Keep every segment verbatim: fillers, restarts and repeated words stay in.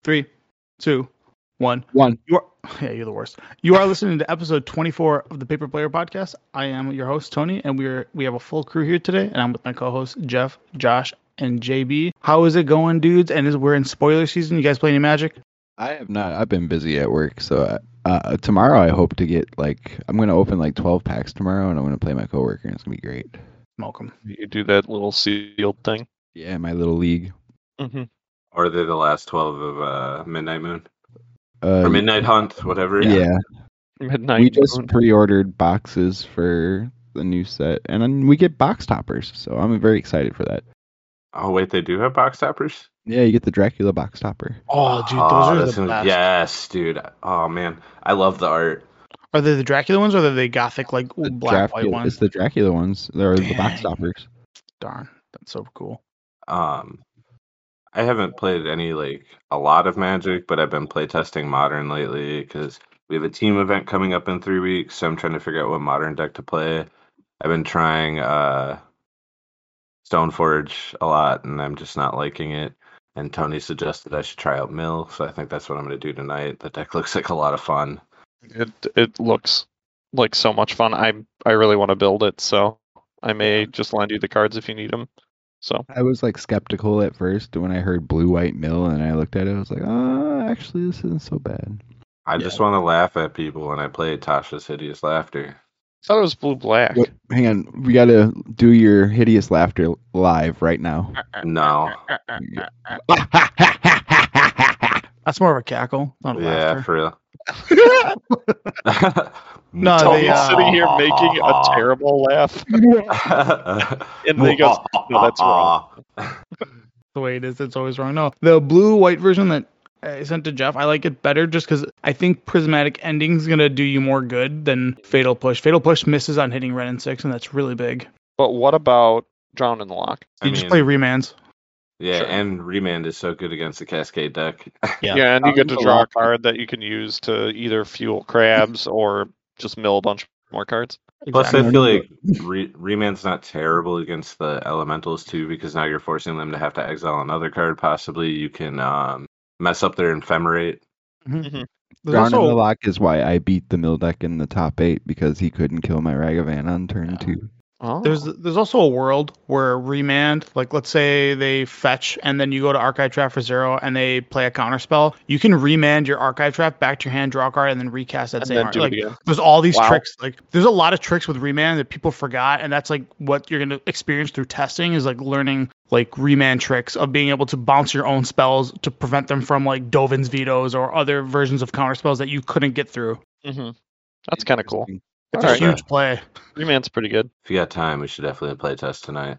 Three, two, one. One. You are, yeah, you're the worst. You are listening to episode twenty-four of the Paper Player Podcast. I am your host, Tony, and we're we have a full crew here today, and I'm with my co-hosts, Jeff, Josh, and J B. How is it going, dudes? And is we're in spoiler season. You guys play any Magic? I have not. I've been busy at work, so uh, tomorrow I hope to get like I'm gonna open like twelve packs tomorrow, and I'm gonna play my coworker, and it's gonna be great. Smoke 'em. You do that little sealed thing. Yeah, my little league. Mm-hmm. Or are they the last twelve of uh, Midnight Moon? Uh, or Midnight Hunt, whatever. Yeah. Midnight we just Moon. pre-ordered boxes for the new set, and then we get box toppers, so I'm very excited for that. Oh, wait, they do have box toppers? Yeah, you get the Dracula box topper. Oh, dude, those Oh, are that the sounds- best. Yes, dude. Oh, man. I love the art. Are they the Dracula ones, or are they the gothic, like The black, Dracula, white It's ones? the Dracula ones. They're the box Dang. toppers. Darn, that's so cool. Um, I haven't played any, like, a lot of Magic, but I've been playtesting Modern lately because we have a team event coming up in three weeks, so I'm trying to figure out what Modern deck to play. I've been trying uh, Stoneforge a lot, and I'm just not liking it. And Tony suggested I should try out Mill, so I think that's what I'm going to do tonight. The deck looks like a lot of fun. It it looks like so much fun. I I really want to build it, so I may just lend you the cards if you need them. So I was like skeptical at first when I heard blue white mill, and I looked at it. I was like, oh, actually, this isn't so bad. I Yeah. just want to laugh at people when I play Tasha's Hideous Laughter. I thought it was blue black. Wait, hang on, we gotta do your hideous laughter live right now. No. That's more of a cackle, not a Yeah, laughter. for real. No, Tony's they, uh, sitting here making a terrible laugh, and they go, "No, that's wrong." The way it is, it's always wrong. No, the blue white version that I sent to Jeff, I like it better just because I think Prismatic Ending's gonna do you more good than Fatal Push. Fatal Push misses on hitting red and six, and that's really big. But what about Drown in the Lock? I You just mean, play remands. Yeah, Sure. and Remand is so good against the Cascade deck. Yeah. Yeah, and you get to Drown in the draw a Lock. card that you can use to either fuel crabs or just mill a bunch more cards. Plus, Exactly. I feel like re- Remand's not terrible against the Elementals, too, because now you're forcing them to have to exile another card, possibly. You can um, mess up their Ephemerate. There's Drown in also- the Lock is why I beat the mill deck in the top eight, because he couldn't kill my Ragavan on turn two. Oh, There's there's also a world where remand, like let's say they fetch and then you go to Archive Trap for zero and they play a counter spell. You can remand your Archive Trap back to your hand, draw a card, and then recast that and same then art. do Like, it again. there's all these Wow. tricks. Like there's a lot of tricks with remand that people forgot, and that's like what you're gonna experience through testing is like learning like remand tricks of being able to bounce your own spells to prevent them from like Dovin's vetoes or other versions of counter spells that you couldn't get through. hmm That's kind of cool. It's All a right. huge play. Remand's pretty good. If you got time, we should definitely play test tonight.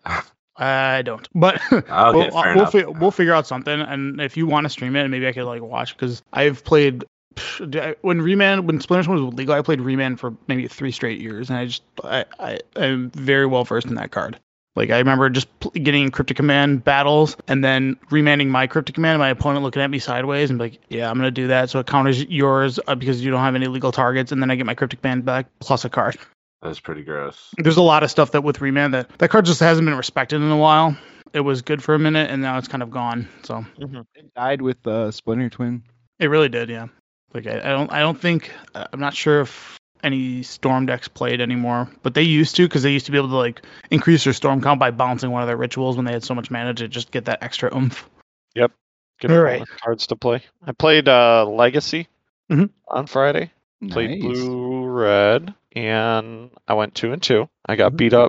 I don't, but Okay, we'll, fair we'll, enough. fi- we'll figure out something. And if you want to stream it, maybe I could like watch because I've played psh, when Remand when Splinter Twin was legal. I played Remand for maybe three straight years, and I just I I am very well versed in that card. Like I remember just pl- getting Cryptic Command battles and then remanding my Cryptic Command, and my opponent looking at me sideways and be like, yeah, I'm gonna do that. So it counters yours uh, because you don't have any legal targets, and then I get my Cryptic Command back plus a card. That's pretty gross. There's a lot of stuff that with Remand that that card just hasn't been respected in a while. It was good for a minute, and now it's kind of gone. So hmm It died with uh, Splinter Twin. it really did, yeah. Like I, I don't, I don't think, I'm not sure if any Storm decks played anymore, but they used to because they used to be able to like increase their Storm count by bouncing one of their rituals when they had so much mana to just get that extra oomph. Get All right. bonus cards to play. I played uh, Legacy Mhm. on Friday. Played Nice. blue red, and I went two and two. I got Mhm. beat up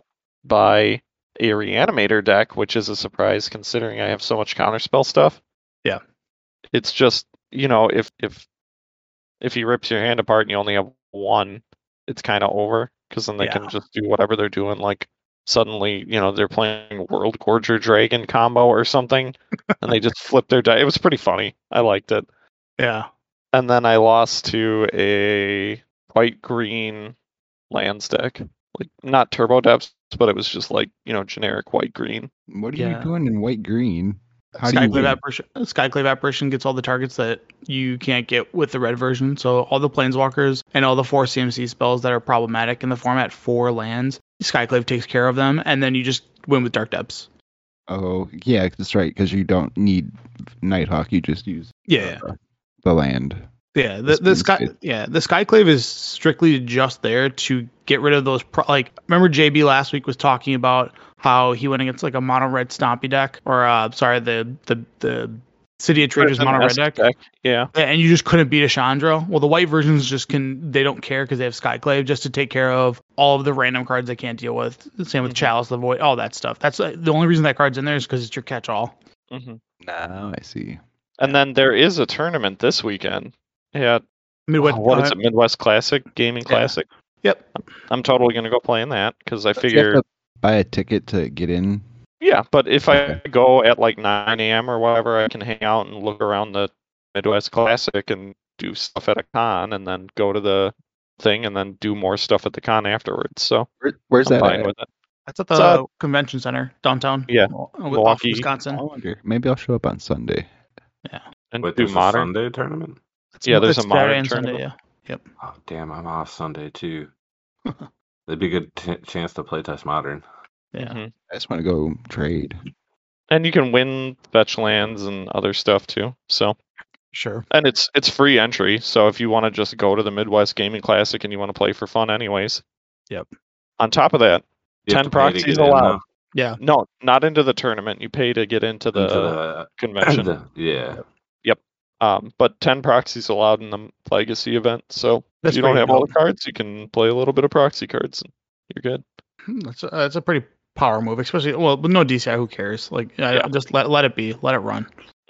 by a Reanimator deck, which is a surprise considering I have so much counterspell stuff. Yeah. It's just, you know, if if if he rips your hand apart and you only have one, it's kind of over because then they Yeah. can just do whatever they're doing. Like suddenly, you know, they're playing World Gorger Dragon combo or something, and they just flip their die. It was pretty funny. I liked it. Yeah. And then I lost to a white green lands deck. Like not turbo depths, but it was just like, you know, generic white green. What are Yeah. you doing in white green? How do you Skyclave win? apparition, Skyclave apparition gets all the targets that you can't get with the red version. So all the planeswalkers and all the four C M C spells that are problematic in the format for lands, Skyclave takes care of them, and then you just win with Dark Depths. Oh, yeah, that's right. Because you don't need Nighthawk. You just use Yeah. uh, the land. Yeah, the, the Speed sky, speed. yeah, the Skyclave is strictly just there to get rid of those. Pro- like, remember J B last week was talking about how he went against like a mono red Stompy deck, or uh, sorry, the the the City of Traders mono red deck. deck. Yeah. And you just couldn't beat a Chandra. Well, the white versions just can, they don't care because they have Skyclave just to take care of all of the random cards they can't deal with. Same with Mhm. Chalice, the Void, all that stuff. That's uh, the only reason that card's in there is because it's your catch-all. hmm Now I see. And then there is a tournament this weekend. Yeah. Midwest, Oh, what is uh, it? Midwest Classic Gaming Yeah. Classic. Yep. I'm totally gonna go play in that because I Don't you have figure. to buy a ticket to get in. Yeah, but if Okay. I go at like nine a.m. or whatever, I can hang out and look around the Midwest Classic and do stuff at a con, and then go to the thing and then do more stuff at the con afterwards. So Where, where's I'm that fine at? with it. That's at the It's, uh, convention center downtown. Yeah, Well, uh, Milwaukee. Wisconsin. I wonder. Maybe I'll show up on Sunday. And Wait, do there's a modern. Sunday tournament? It's, Yeah, there's it's a modern Saturday and Sunday. tournament. Yeah. Oh, damn, I'm off Sunday too. That'd be a good t- chance to playtest modern. Yeah. Mhm. I just want to go trade. And you can win fetch lands and other stuff too. So Sure. and it's it's free entry. So if you want to just go to the Midwest Gaming Classic and you want to play for fun anyways. Yep. On top of that, You have ten to pay to proxies get in, allowed. though, Yeah. No, not into the tournament. You pay to get into the, into the, convention. the yeah. Um, but ten proxies allowed in the Legacy event. So That's if you don't pretty have all dope. the cards, you can play a little bit of proxy cards and you're good. That's a, that's a pretty power move, especially, well, with no D C I, who cares? Like, I, Yeah. just let let it be. Let it run.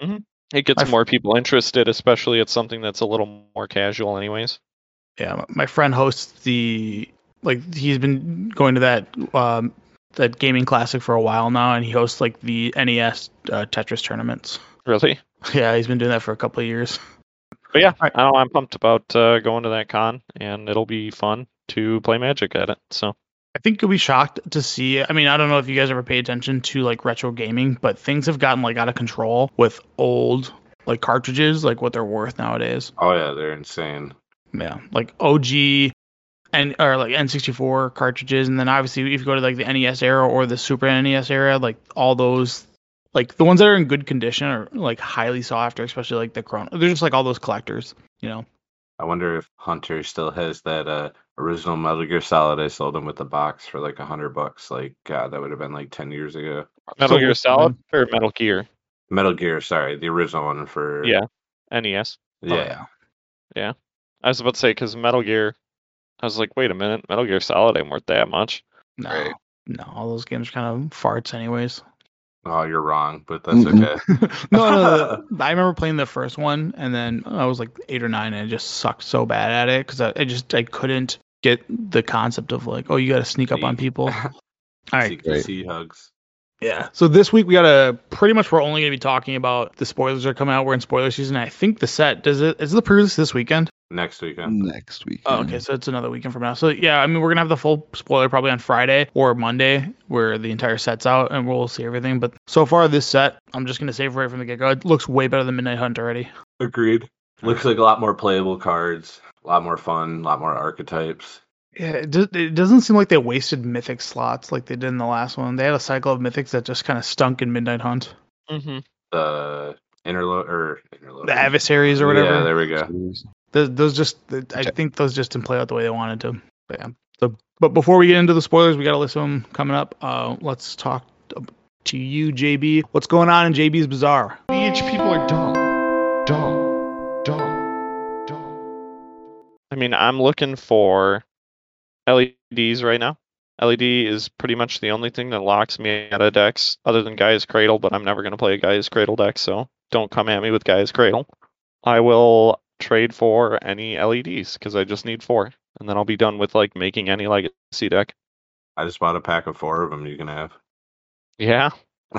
It gets I f- more people interested, especially at something that's a little more casual anyways. Yeah. my- My friend hosts the, like, he's been going to that, um, that gaming classic for a while now, and he hosts, like, the N E S uh, Tetris tournaments. Really. Yeah, he's been doing that for a couple of years. But yeah, Right. I know I'm pumped about uh, going to that con, and it'll be fun to play Magic at it. So I think you'll be shocked to see. I mean, I don't know if you guys ever pay attention to like retro gaming, but things have gotten like out of control with old like cartridges, like what they're worth nowadays. Oh yeah, they're insane. Yeah, like O G and or like N sixty-four cartridges, and then obviously if you go to like the N E S era or the Super N E S era, like all those, like the ones that are in good condition are like highly sought after, especially like the Chrono. They're just like all those collectors, you know. I wonder if Hunter still has that uh, original Metal Gear Solid. I sold him with the box for like a hundred bucks. Like, God, that would have been like ten years ago. Metal So Gear what's Solid or Metal Gear? Metal Gear, sorry, the original one for Yeah, N E S. Oh, yeah. yeah. I was about to say because Metal Gear. I was like, wait a minute, Metal Gear Solid ain't worth that much. No, Right. no, all those games are kind of farts, anyways. Oh, you're wrong, but that's Mm-mm. okay. no, no, no, I remember playing the first one, and then I was like eight or nine, and I just sucked so bad at it because I, I just I couldn't get the concept of like, oh, you got to sneak up on people. All right, C C hugs. yeah. So this week we got to pretty much we're only gonna be talking about the spoilers are coming out. We're in spoiler season. I think the set does it is the pre-release this weekend. Next weekend. Next week. Oh, okay, so it's another weekend from now. So yeah, I mean we're gonna have the full spoiler probably on Friday or Monday, where the entire set's out and we'll see everything. But so far this set, I'm just gonna say right from the get go, it looks way better than Midnight Hunt already. Agreed. Looks like a lot more playable cards, a lot more fun, a lot more archetypes. Yeah, it, do, it doesn't seem like they wasted mythic slots like they did in the last one. They had a cycle of mythics that just kind of stunk in Midnight Hunt. Mm-hmm. The interlo or interlo. The adversaries or whatever. Yeah, there we go. Those, those just, I think those just didn't play out the way they wanted to. But, yeah. So, but before we get into the spoilers, we got a list of them coming up. Uh, let's talk to you, J B. What's going on in J B's Bazaar? B H people are dumb. Dumb. Dumb. Dumb. I mean, I'm looking for L E Ds right now. L E D is pretty much the only thing that locks me out of decks other than Gaia's Cradle, but I'm never going to play a Gaia's Cradle deck, so don't come at me with Gaia's Cradle. I will trade for any L E Ds because I just need four, and then I'll be done with like making any Legacy deck. I just bought a pack of four of them you can have. Yeah,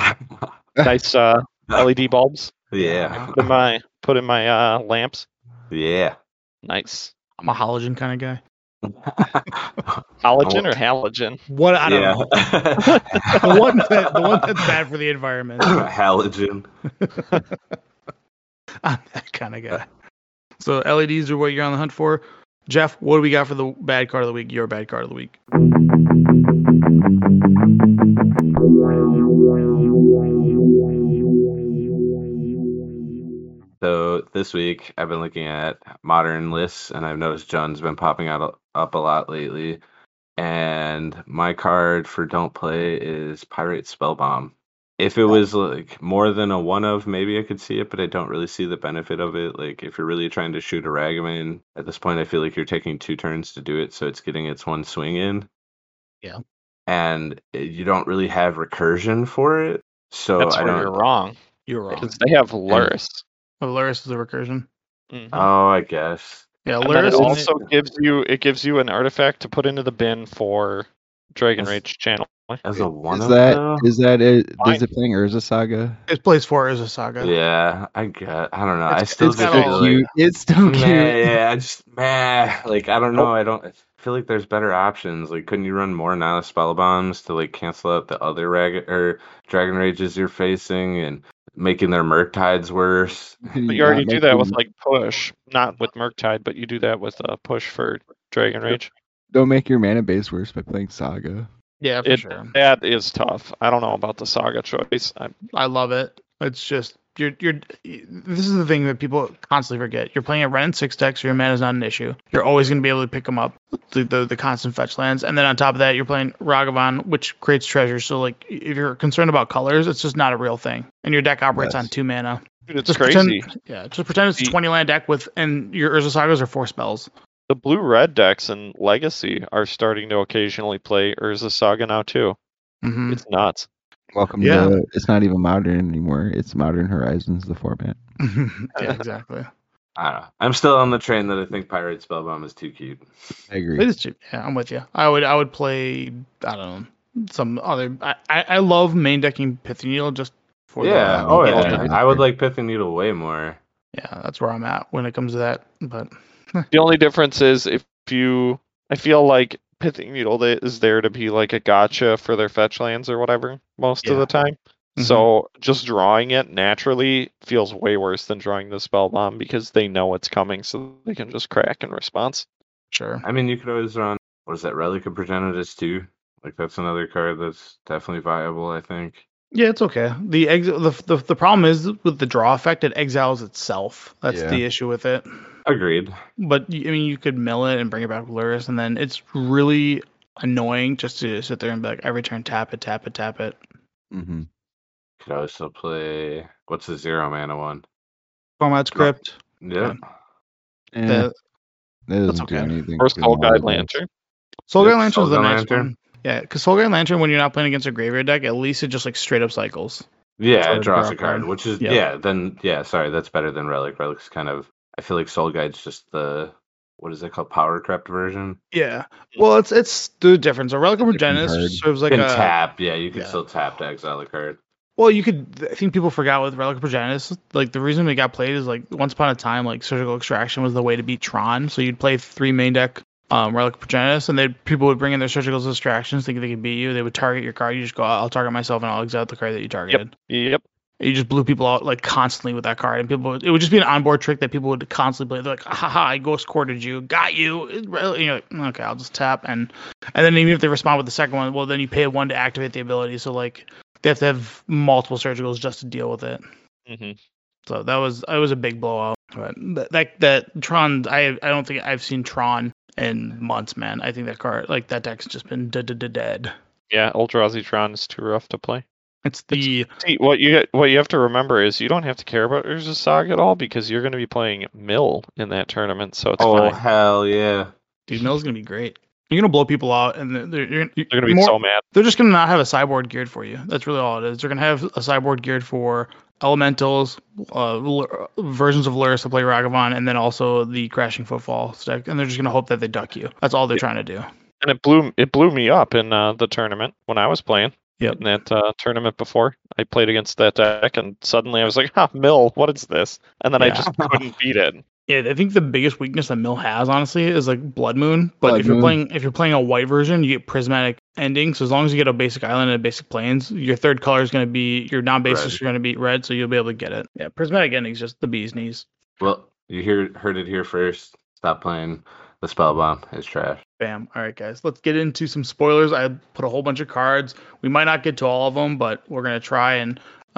nice uh, L E D bulbs. Yeah. Put in my put in my uh, lamps. Yeah. Nice. I'm a halogen kind of guy. Halogen or halogen? What? I don't yeah. know. The one, that, the one that's bad for the environment. Halogen. I'm that kind of guy. So L E Ds are what you're on the hunt for. Jeff, what do we got for the bad card of the week? Your bad card of the week. this week I've been looking at modern lists, and I've noticed John's been popping out up a lot lately. And my card for don't play is Pirate Spellbomb. If it was like more than a one of, maybe I could see it, but I don't really see the benefit of it. Like if you're really trying to shoot a Ragavan, at this point I feel like you're taking two turns to do it, so it's getting its one swing in. Yeah. And you don't really have recursion for it. So That's I where don't you're wrong. You're wrong. Because they have Luris. Oh, Luris is a recursion. Mhm. Oh, I guess. Yeah, And then it Luris also gives you it gives you an artifact to put into the bin for Dragon As- Rage channel. As a one Is of that though? is that it? Fine. Is it playing Urza Saga? it plays for is a saga. Yeah, I get. I don't know. I It's- still it's just got feel all- like, Cute. It's still cute. meh, yeah, I just meh. Like I don't know. I don't I feel like there's better options. Like, couldn't you run more Nihilus Spell Bombs to like cancel out the other rag or Dragon Rages you're facing and making their Murktides worse? But you already do that with like push, not with Murktide, but you do that with uh, push for Dragon Rage. Don't make your mana base worse by playing Saga. Yeah, for It, sure. That is tough. I don't know about the Saga choice. I, I love it. It's just you're you're. This is the thing that people constantly forget. You're playing a Ren six deck, so your mana is not an issue. You're always going to be able to pick them up, the, the the constant fetch lands, and then on top of that, you're playing Ragavan, which creates treasures. So like, if you're concerned about colors, it's just not a real thing. And your deck operates Yes. on two mana. dude, it's Just crazy. pretend, yeah, just pretend it's a The- twenty land deck with, and your Urza Sagas are four spells. The blue red decks in Legacy are starting to occasionally play Urza Saga now too. Mm-hmm. It's nuts. Welcome Yeah. to. It's not even modern anymore. It's Modern Horizons, the format. Yeah, exactly. I don't know. I'm still on the train that I think Pirate Spellbomb is too cute. I agree. It is cheap. Yeah, I'm with you. I would I would play I don't know some other. I I, I love main decking Pithy Needle just for Yeah. the, Oh the yeah. ultimate- I would like Pithing Needle way more. yeah. That's where I'm at when it comes to that. But The only difference is if you, I feel like Pithing Needle th- is there to be like a gotcha for their fetch lands or whatever most of Yeah. the time. Mhm. So just drawing it naturally feels way worse than drawing the spell bomb because they know it's coming, so they can just crack in response. sure. I mean, you could always run. What is that? Relic of Progenitus too. Like that's another card that's definitely viable. I think. Yeah, it's okay. The ex the, the the problem is with the draw effect, it exiles itself. That's Yeah. the issue with it. Agreed. But y- I mean, you could mill it and bring it back with Luris, and then it's really annoying just to sit there and be like every turn tap it, tap it, tap it. Mm-hmm. Could also play. What's the zero mana one? Format script. Yeah. Eh, The that doesn't that's do okay. anything. Or for Soul Guide modern. Lantern. Soul Yep, Guide Lantern's Soul the Guide nice Lantern. one. Yeah, because Soul Guide Lantern, when you're not playing against a graveyard deck, at least it just like straight up cycles. Yeah, Draw it a draws draw a card, card. which is Yep. yeah. Then yeah, sorry, that's better than Relic. Relic's kind of. I feel like Soul Guide's just the what is it called, power crept version. Yeah. Well, it's it's the difference. A Relic of Different Progenitus card. serves like You a can tap, yeah, you can yeah. still tap to exile a card. Well, you could. I think people forgot with Relic of Progenitus. Like the reason it got played is like once upon a time, like Surgical Extraction was the way to beat Tron. So you'd play three main deck um, Relic of Progenitus, and then people would bring in their Surgical Extractions, thinking they could beat you. They would target your card. You just go, I'll target myself, and I'll exile the card that you targeted. Yep. You just blew people out like constantly with that card, and people. Would, it would just be an onboard trick that people would constantly play. They're like, haha, I ghost quartered you, got you. It really- You're like, okay, I'll just tap, and and then even if they respond with the second one, well, then you pay one to activate the ability. So like they have to have multiple surgicals just to deal with it. hmm So that was it was a big blowout. But that that, that Tron, I I don't think I've seen Tron in months, man. I think that card, like that deck's just been dead, dead, dead. Yeah, Eldrazi Tron is too rough to play. It's the See, what you what you have to remember is you don't have to care about Urza Saga at all because you're going to be playing Mill in that tournament, so it's Oh fine. hell yeah! dude Mill's gonna be great. You're gonna blow people out, and they're they're, you're, They're going to be more- so mad. They're just gonna not have a sideboard geared for you. That's really all it is. They're gonna have a sideboard geared for elementals, uh, Lur- versions of Luris to play Ragavan, and then also the Crashing Footfall deck. And they're just gonna hope that they duck you. That's all they're trying to do. And it blew it blew me up in uh, the tournament when I was playing. Yep. In that uh, tournament before, I played against that deck, and suddenly I was like, "Ha, Mill, what is this?" And then I Yeah. just couldn't beat it. Yeah, I think the biggest weakness that Mill has, honestly, is like Blood Moon. But Blood if you're Moon. playing if you're playing a white version, you get Prismatic Ending. So as long as you get a basic island and a basic plains, your third color is gonna be your non-basics Red. are gonna be red, so you'll be able to get it. Yeah, Prismatic Ending is just the bee's knees. Well, you hear heard it here first. Stop playing the spell bomb. It's trash. Bam. All right, guys. Let's get into some spoilers. I put a whole bunch of cards. We might not get to all of them, but we're gonna try and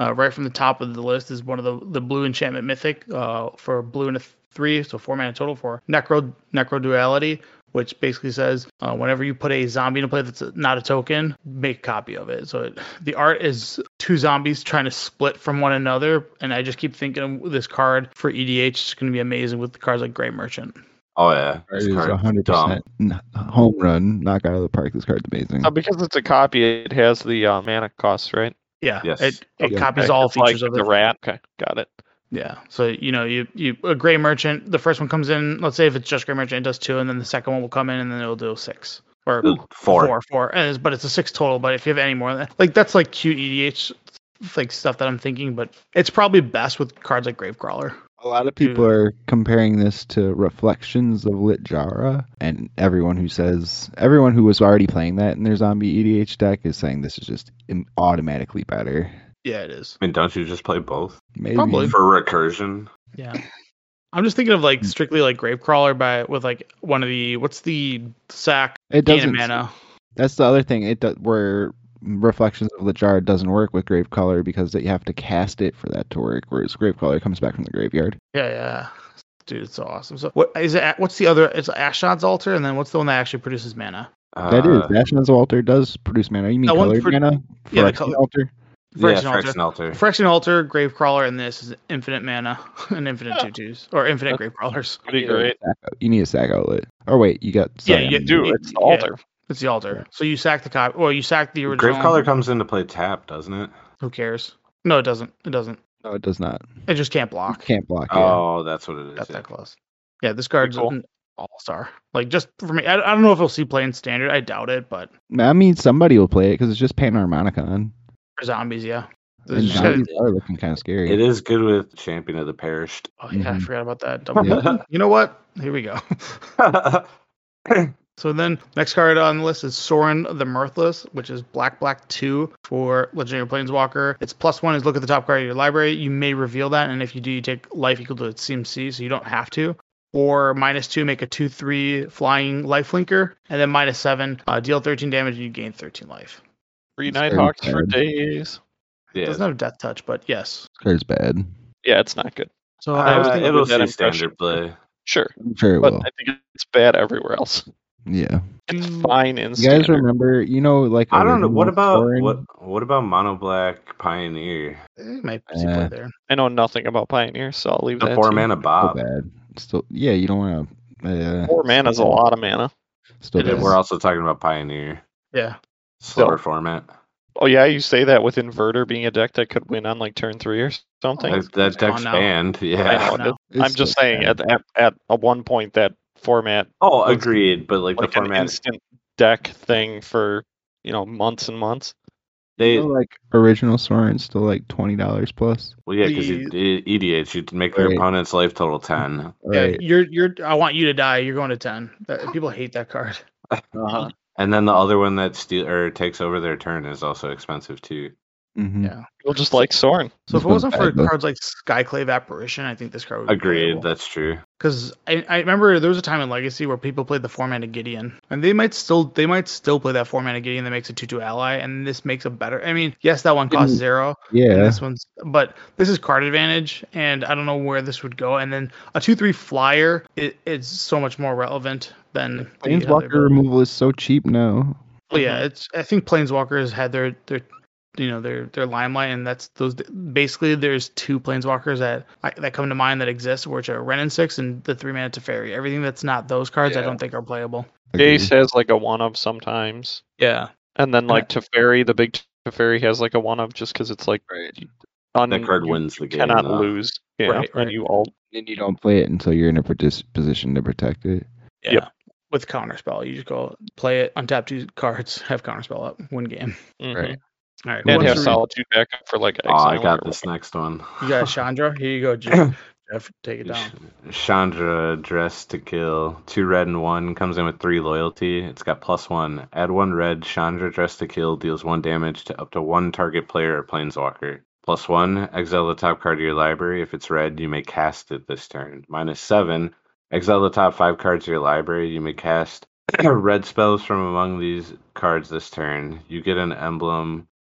Uh, right from the top of the list is one of the the blue enchantment mythic uh, for blue and a th- three, so four mana total for Necro Necro Duality, which basically says uh, whenever you put a zombie in a play that's not a token, make a copy of it. So it, the art is two zombies trying to split from one another, and I just keep thinking of this card for E D H is going to be amazing with the cards like Grey Merchant. Oh yeah, It this is card's one hundred dumb. percent home run, knock out of the park. This card's amazing. Uh, because it's a copy, it has the uh, mana cost, right? Yeah, Yes. it, it Okay. copies Okay, all it's features like of the it. rat. Okay, got it. Yeah, so you know, you you a Grey Merchant, the first one comes in. Let's say if it's just Grey Merchant, it does two, and then the second one will come in, and then it'll do six or Ooh, four. four, four. And it's, but it's a six total. But if you have any more, than that, like that's like cute E D H like stuff that I'm thinking. But it's probably best with cards like Gravecrawler. A lot of people are comparing this to Reflections of Litjara, and everyone who says, everyone who was already playing that in their zombie E D H deck is saying this is just im- automatically better. Yeah, it is. I mean, don't you just play both Maybe. Probably. for recursion? Yeah. I'm just thinking of like strictly like Gravecrawler by with like one of the what's the sack It gain doesn't. mana. That's the other thing. It does where Reflections of Litjara doesn't work with Gravecaller because you have to cast it for that to work, whereas Gravecaller comes back from the graveyard. Yeah, yeah. Dude, it's so awesome. So what is it? What's the other? It's Ashnod's Altar, and then what's the one that actually produces mana? that Uh, is. Ashnod's Altar does produce mana. You mean That one colored pro- mana? yeah, the Phyrexian color- Altar? Yeah, Phyrexian Altar. Phyrexian Altar. Phyrexian Altar, Gravecrawler, and this is infinite mana and infinite Yeah. two twos or infinite That's- Gravecrawlers. Pretty great. You need a sack outlet. Or wait, you got. Yeah, sorry, you I'm- Do You- it's the yeah. altar. It's the altar. So you sack the copy. Well, you sack the original. Gravecrawler comes into play tap, doesn't it? Who cares? No, it doesn't. It doesn't. No, it does not. It just can't block. Can't block. Yeah. Oh, that's what it is. Got yeah. that close. Yeah, this card's cool. an all-star. Like just for me, I, I don't know if we'll see play in standard. I doubt it, but I mean, somebody will play it because it's just Panharmonicon. for zombies, yeah. It's And just gotta- zombies are looking kind of scary. It is good with Champion of the Perished. oh yeah, I Mhm. forgot about that. Double. You know what? Here we go. So then, next card on the list is Sorin the Mirthless, which is black, black two for Legendary Planeswalker. Its plus one is look at the top card of your library. You may reveal that, and if you do, you take life equal to its C M C, so you don't have to. Or minus two, make a two three flying lifelinker, and then minus seven, uh, deal thirteen damage, and you gain thirteen life. Free It's very Nighthawks for bad. days. It yeah. doesn't have death touch, but yes. This card's bad. Yeah, it's not good. So I was Uh, thinking, it it'll with that see impression. standard play. Sure, I'm sure it but will. I think it's bad everywhere else. Yeah. It's Do- fine in You guys standard. remember, you know, like I don't know. What original about Sorin? what? What about Mono Black Pioneer? it might see Uh, play there. I know nothing about Pioneer, so I'll leave The that. four to you. mana So Bob. bad. Still, yeah, you don't want to. Uh, Four mana is a lot of mana. Still It bad. is. We're also talking about Pioneer. Yeah. Slower So- format. Oh yeah, you say that with Inverter being a deck that could win on like turn three or something. Oh, That, that it's gone deck's now. banned. I Yeah. know. no. it- It's I'm just still saying bad. at, at at a one point that format Oh, was agreed. But like, like the an format, instant deck thing for you know months and months. they Still, like original Sorin's still like twenty dollars plus. well, yeah, because The- E D H, you make your Right. opponent's life total ten. Yeah, Right. you're you're. I want you to die. You're going to ten. That, people hate that card. Uh-huh. And then the other one that steal or takes over their turn is also expensive too. Mm-hmm. Yeah. People just like Soren. So if This it one's wasn't for bad, though. cards like Skyclave Apparition, I think this card would be Agreed. That's true. Because I, I remember there was a time in Legacy where people played the four mana Gideon, and they might still they might still play that four mana Gideon that makes a two two ally, and this makes a better. I mean, yes, that one costs Mm, zero. And Yeah. this one's, but this is card advantage, and I don't know where this would go. And then a two three flyer, it, it's so much more relevant than the other Planeswalker ability. removal is so cheap now. Well, yeah, it's. I think Planeswalkers had their their, you know, their their limelight, and that's those. Basically, there's two Planeswalkers that I, that come to mind that exist, which are Ren and Six and the three mana Teferi. Everything that's not those cards, I Yeah. don't think are playable. Jace has like a one of sometimes, Yeah, and then like Teferi, the big Teferi has like a one of just because it's like un- That card you wins the game. cannot though. lose. Yeah, Right, and right. you all And you don't play it until you're in a partic- position to protect it. yeah. Yep. With Counterspell, you just go play it, untap two cards, have Counterspell up, win game. mhm. Right. All right, who and wants have to read- Solitude backup for like Oh, I exile got or this next one. You got Chandra. Here you go, Jeff. Jeff, take it down. Chandra, Dress to Kill, two red and one, comes in with three loyalty. It's got plus one. Add one red. Chandra, Dress to Kill deals one damage to up to one target player or planeswalker. Plus one, exile the top card of your library. If it's red, you may cast it this turn. Minus seven, exile the top five cards of your library. You may cast red spells from among these cards this turn. You get an emblem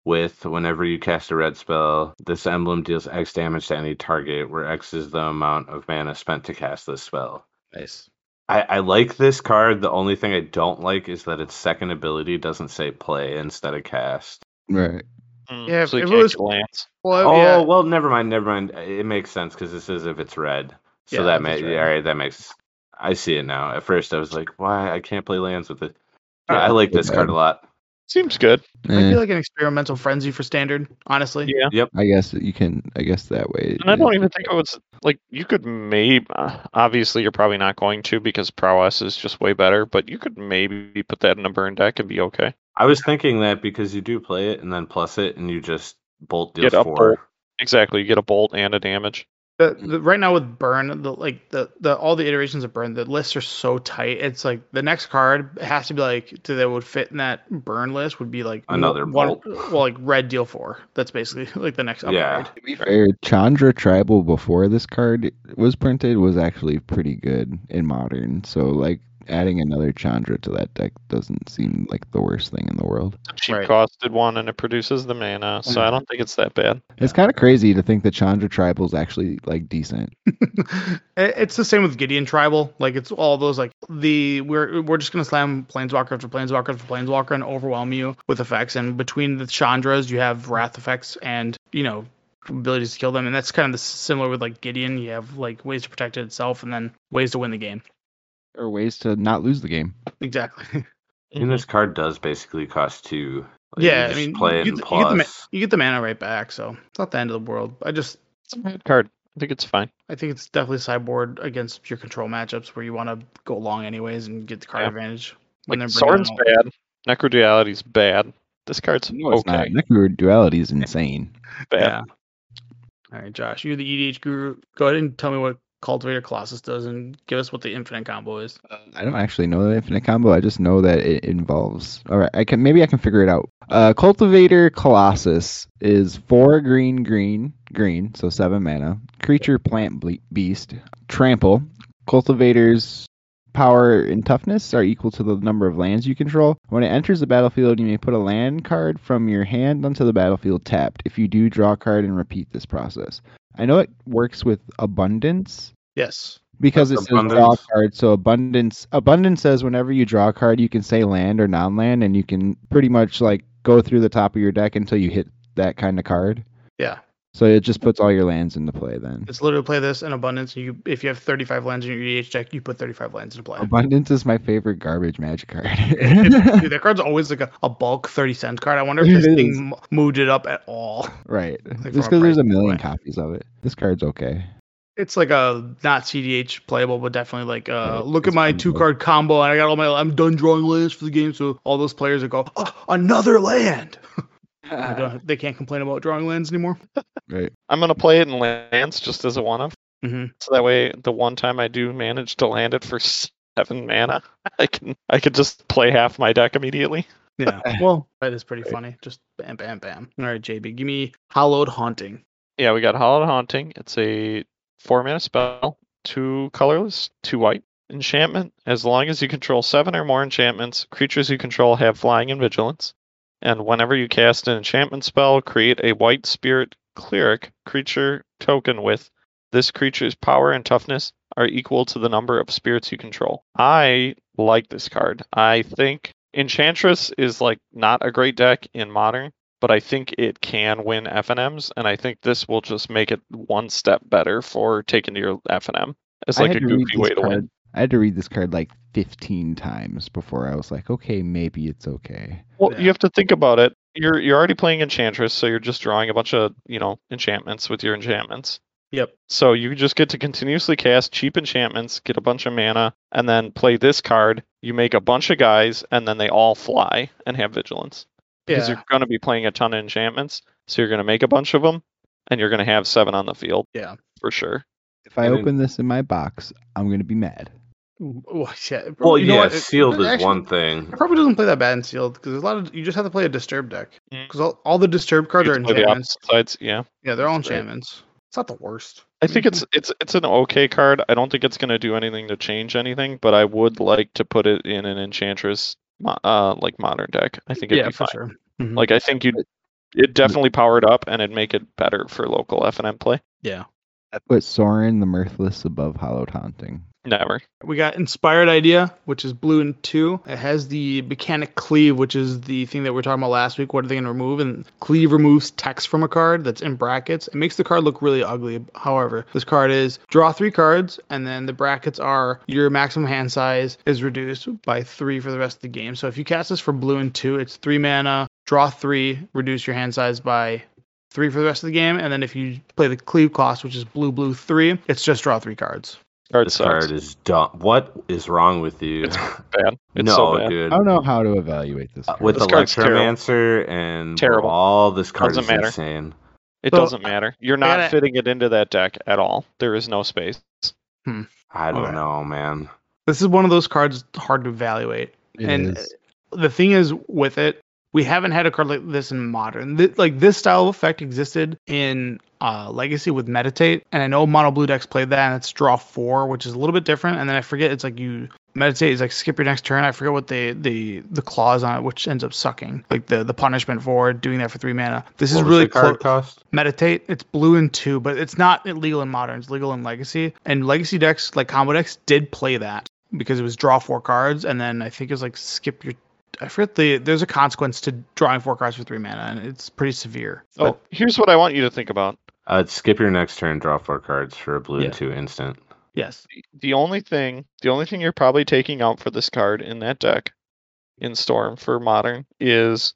with whenever you cast a red spell, this emblem deals X damage to any target, where X is the amount of mana spent to cast this spell. Nice. I, I like this card. The only thing I don't like is that its second ability doesn't say play instead of cast. Right. Mm, Yeah, so you if it can't was- get lands. Well, Oh, yeah. well, never mind, never mind. It makes sense because this is if it's red. So Yeah, that if may, it's yeah, red. all right, that makes. I see it now. At first, I was like, why? I can't play lands with it. Yeah, I like so this card bad. a lot. Seems good. Might Eh, be like an experimental frenzy for standard, honestly. Yeah. Yep. I guess you can. I guess that way. And I yeah. don't even think it was like you could maybe. Uh, obviously, you're probably not going to because prowess is just way better. But you could maybe put that in a burn deck and be okay. I was thinking that because you do play it and then plus it, and you just bolt deals Get a four. bolt. Exactly, you get a bolt and a damage. The, the, right now with burn, the like the, the all the iterations of burn, the lists are so tight. It's like the next card has to be like to, that would fit in that burn list would be like Another one, bolt. well, like red deal four. That's basically like the next upgrade. Yeah. To be fair, Chandra Tribal before this card was printed was actually pretty good in Modern. So like adding another Chandra to that deck doesn't seem like the worst thing in the world. It's a cheap Right. costed one and it produces the mana, so I don't think it's that bad. It's kind of crazy to think that Chandra Tribal is actually like decent. It- it's the same with Gideon Tribal. Like it's all those like the we're we're just gonna slam Planeswalker after Planeswalker after Planeswalker and overwhelm you with effects. And between the Chandras, you have wrath effects and you know abilities to kill them. And that's kind of the similar with like Gideon. You have like ways to protect it itself and then ways to win the game. Or ways to not lose the game. Exactly. And this card does basically cost two. Like, yeah, you I just mean play it you, and get the, you, get the, ma- plus. you get the mana right back, so it's not the end of the world. I just It's a bad card. I think it's fine. I think it's definitely sideboard against your control matchups where you want to go long anyways and get the card Yeah. advantage. When Like they're bringing Sorin's in all- bad. Necroduality's bad. This card's No, it's okay. not. Necro Duality is insane. Bad. Yeah. All right, Josh, you're the E D H guru. Go ahead and tell me what Cultivator Colossus does and give us what the infinite combo is. I don't actually know the infinite combo. I just know that it involves. All right, I can maybe I can figure it out. Uh, Cultivator Colossus is four green, green, green, so seven mana. Creature, plant, ble- beast, trample. Cultivator's power and toughness are equal to the number of lands you control. When it enters the battlefield, you may put a land card from your hand onto the battlefield tapped. If you do, draw a card and repeat this process. I know it works with abundance. Yes. Because it That's says draw a abundance. card, so abundance abundance says whenever you draw a card, you can say land or non-land, and you can pretty much like go through the top of your deck until you hit that kind of card. Yeah. So it just puts all your lands into play then. It's literally play this in abundance. You, if you have thirty-five lands in your E D H deck, you put thirty-five lands into play. Abundance is my favorite garbage Magic card. Dude, that card's always like a, a bulk thirty cent card. I wonder if It this is. thing m- moved it up at all. Right. from Just a because there's a price million standpoint. copies of it. This card's okay. It's like a not C D H playable, but definitely like uh, Right, look it's at my fun, two though. card combo, and I got all my I'm done drawing lands for the game. So all those players that go oh, another land, they, don't, they can't complain about drawing lands anymore. Right. I'm gonna play it in lands just as a one of. Mm-hmm. So that way, the one time I do manage to land it for seven mana, I can I could just play half my deck immediately. Yeah. Well, that is pretty funny. Just bam, bam, bam. All right, J B, give me Hallowed Haunting. Yeah, we got Hallowed Haunting. It's a four mana spell, two colorless, two white. Enchantment. As long as you control seven or more enchantments, creatures you control have flying and vigilance. And whenever you cast an enchantment spell, create a white spirit cleric creature token with this creature's power and toughness are equal to the number of spirits you control. I like this card. I think Enchantress is like not a great deck in Modern, but I think it can win F N Ms, and I think this will just make it one step better for taking to your F N M. It's I like had a to read goofy this way to card. win. I had to read this card like fifteen times before I was like, okay, maybe it's okay. Well, Yeah. you have to think about it. You're you're already playing Enchantress, so you're just drawing a bunch of, you know, enchantments with your enchantments. Yep. So you just get to continuously cast cheap enchantments, get a bunch of mana, and then play this card. You make a bunch of guys, and then they all fly and have vigilance. Because Yeah. you're going to be playing a ton of enchantments, so you're going to make a bunch of them, and you're going to have seven on the field. Yeah. For sure. If I And then- open this in my box, I'm gonna be mad. Well, yeah. Well, you know yeah, what? It- sealed it is actually- one thing. It probably doesn't play that bad in sealed because there's a lot of you just have to play a disturb deck Mm. because all, all the disturb cards You are have to play the enchantments. opposite sides, yeah. Yeah, they're all That's right. enchantments. It's not the worst. I think it's it's it's an okay card. I don't think it's going to do anything to change anything, but I would like to put it in an Enchantress, mo- uh, like modern deck. I think it'd yeah, be for fine. sure. Mhm. Like I think you it definitely powered up, and it'd make it better for local F N M play. Yeah. I put Sorin the Mirthless above Hallowed Haunting. Never. We got Inspired Idea, which is blue and two. It has the Mechanic Cleave, which is the thing that we were talking about last week. What are they going to remove? And Cleave removes text from a card that's in brackets. It makes the card look really ugly. However, this card is draw three cards, and then the brackets are your maximum hand size is reduced by three for the rest of the game. So if you cast this for blue and two, it's three mana, draw three, reduce your hand size by three for the rest of the game. And then if you play the Cleave cost, which is blue, blue, three, it's just draw three cards. Card This sucks. card is dumb. What is wrong with you? It's bad. It's no, so bad. dude. I don't know how to evaluate this. Uh, card. with This card's Electromancer and Terrible. all this card Doesn't is matter. insane. It So, doesn't matter. You're not gotta- fitting it into that deck at all. There is no space. I don't Okay. know, man. This is one of those cards hard to evaluate. It and is. the thing is with it, we haven't had a card like this in Modern. Th- like this style of effect existed in uh, Legacy with Meditate, and I know Mono Blue decks played that, and it's draw four, which is a little bit different. And then I forget, it's like you Meditate is like skip your next turn. I forget what the the the clause on it, which ends up sucking, like the the punishment for doing that for three mana. This What is was really the card close. cost? Meditate, it's blue and two, but it's not illegal in Modern. It's legal in Legacy. And Legacy decks, like combo decks, did play that because it was draw four cards, and then I think it was like skip your. I forget the. There's a consequence to drawing four cards for three mana, and it's pretty severe. Oh, here's what I want you to think about. Uh, skip your next turn, draw four cards for a blue Yeah. and two instant. Yes. The only thing, the only thing you're probably taking out for this card in that deck, in Storm for Modern, is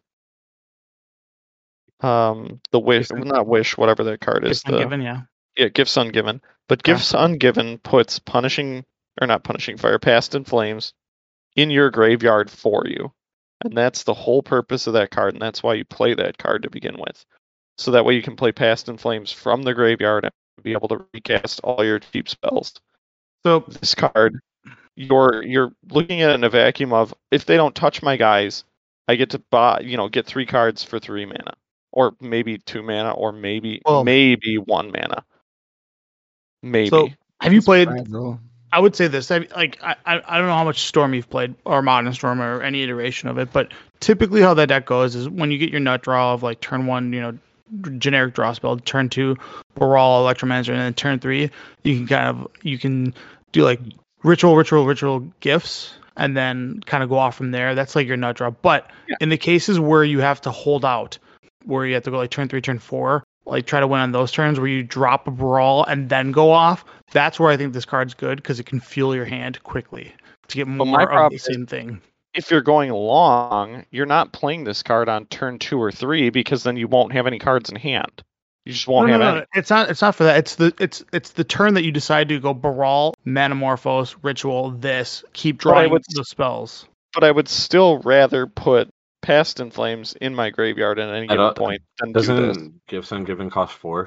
um the wish, Gifts- not wish, whatever that card is. Gifts The Ungiven, yeah. yeah, Gifts Ungiven. But Okay. Gifts Ungiven puts punishing or not punishing fire, Past in Flames in your graveyard for you. And that's the whole purpose of that card, and that's why you play that card to begin with. So that way you can play Past in Flames from the graveyard and be able to recast all your cheap spells. So This card, you're you're looking at it in a vacuum of if they don't touch my guys, I get to buy, you know, get three cards for three mana, or maybe two mana, or maybe Well- maybe one mana. Maybe. So have you played? Fragile. I would say this. I, like I, I I don't know how much Storm you've played or Modern Storm or any iteration of it, but typically how that deck goes is when you get your nut draw of like turn one, you know, generic draw spell, turn two, Baral, Electromancer, and then turn three, you can kind of you can do like ritual, ritual, ritual gifts, and then kind of go off from there. That's like your nut draw. But Yeah. in the cases where you have to hold out, where you have to go like turn three, turn four, like try to win on those turns where you drop a Brawl and then go off, that's where I think this card's good because it can fuel your hand quickly to get But more my of problem the is- same thing. If you're going long, you're not playing this card on turn two or three because then you won't have any cards in hand. You just won't No, have no, any. no, it's not. It's not for that. It's the. It's it's the turn that you decide to go Baral, Manamorphose, Ritual. This keep But I drawing would- the spells. But I would still rather put Past in Flames in my graveyard at any I given don't- point than do this. Doesn't Gifts Ungiven cost four?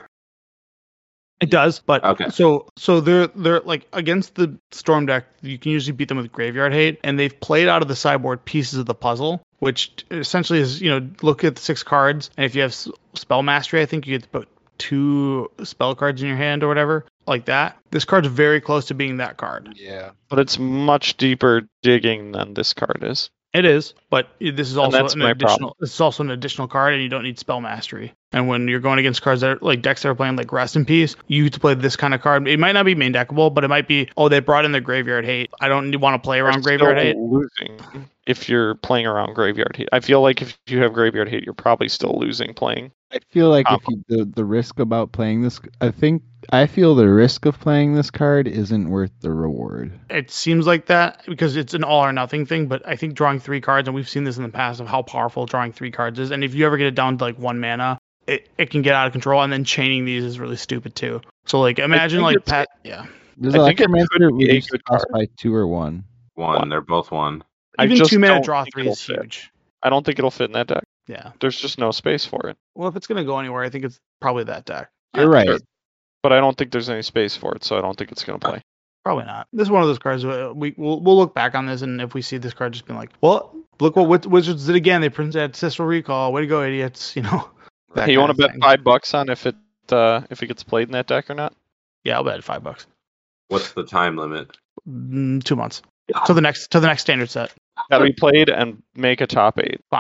It does, but Okay. so so they're they're like against the Storm deck, you can usually beat them with Graveyard Hate, and they've played out of the sideboard pieces of the puzzle, which essentially is, you know, look at the six cards, and if you have s- Spell Mastery, I think you get to put two spell cards in your hand or whatever, like that. This card's very close to being that card. Yeah. But it's much deeper digging than this card is. It is, but this is also that's an my additional. problem. This is also an additional card, and you don't need Spell Mastery. And when you're going against cards that are like decks that are playing like Rest in Peace, you get to play this kind of card. It might not be main deckable, but it might be. Oh, they brought in their Graveyard Hate. I don't want to play around You're Graveyard still Hate. losing if you're playing around Graveyard Hate. I feel like if you have Graveyard Hate, you're probably still losing playing. I feel like if Combo. you, the the risk about playing this, I think I feel the risk of playing this card isn't worth the reward. It seems like that because it's an all or nothing thing. But I think drawing three cards, and we've seen this in the past of how powerful drawing three cards is. And if you ever get it down to like one mana, it, it can get out of control. And then chaining these is really stupid too. So like imagine think like it's- Pat. Yeah. Does I think it Electromancer could be a reduce good cost card. by two or one? One. One. They're both one. I Even just two mana don't draw think three it'll is fit. huge. I don't think it'll fit in that deck. Yeah. There's just no space for it. Well, if it's gonna go anywhere, I think it's probably that deck. You're right. Sure. But I don't think there's any space for it, so I don't think it's going to play. Probably not. This is one of those cards where we we'll, we'll look back on this, and if we see this card, just being like, well, look what Wiz- Wizards did again. They printed Ancestral Recall. Way to go, idiots! You know. that Hey, you kind want of to bet thing. five bucks on if it uh, if it gets played in that deck or not? Yeah, I'll bet five bucks. What's the time limit? Mm, two months. To the next to the next standard set. Got to be played and make a top eight. Fine.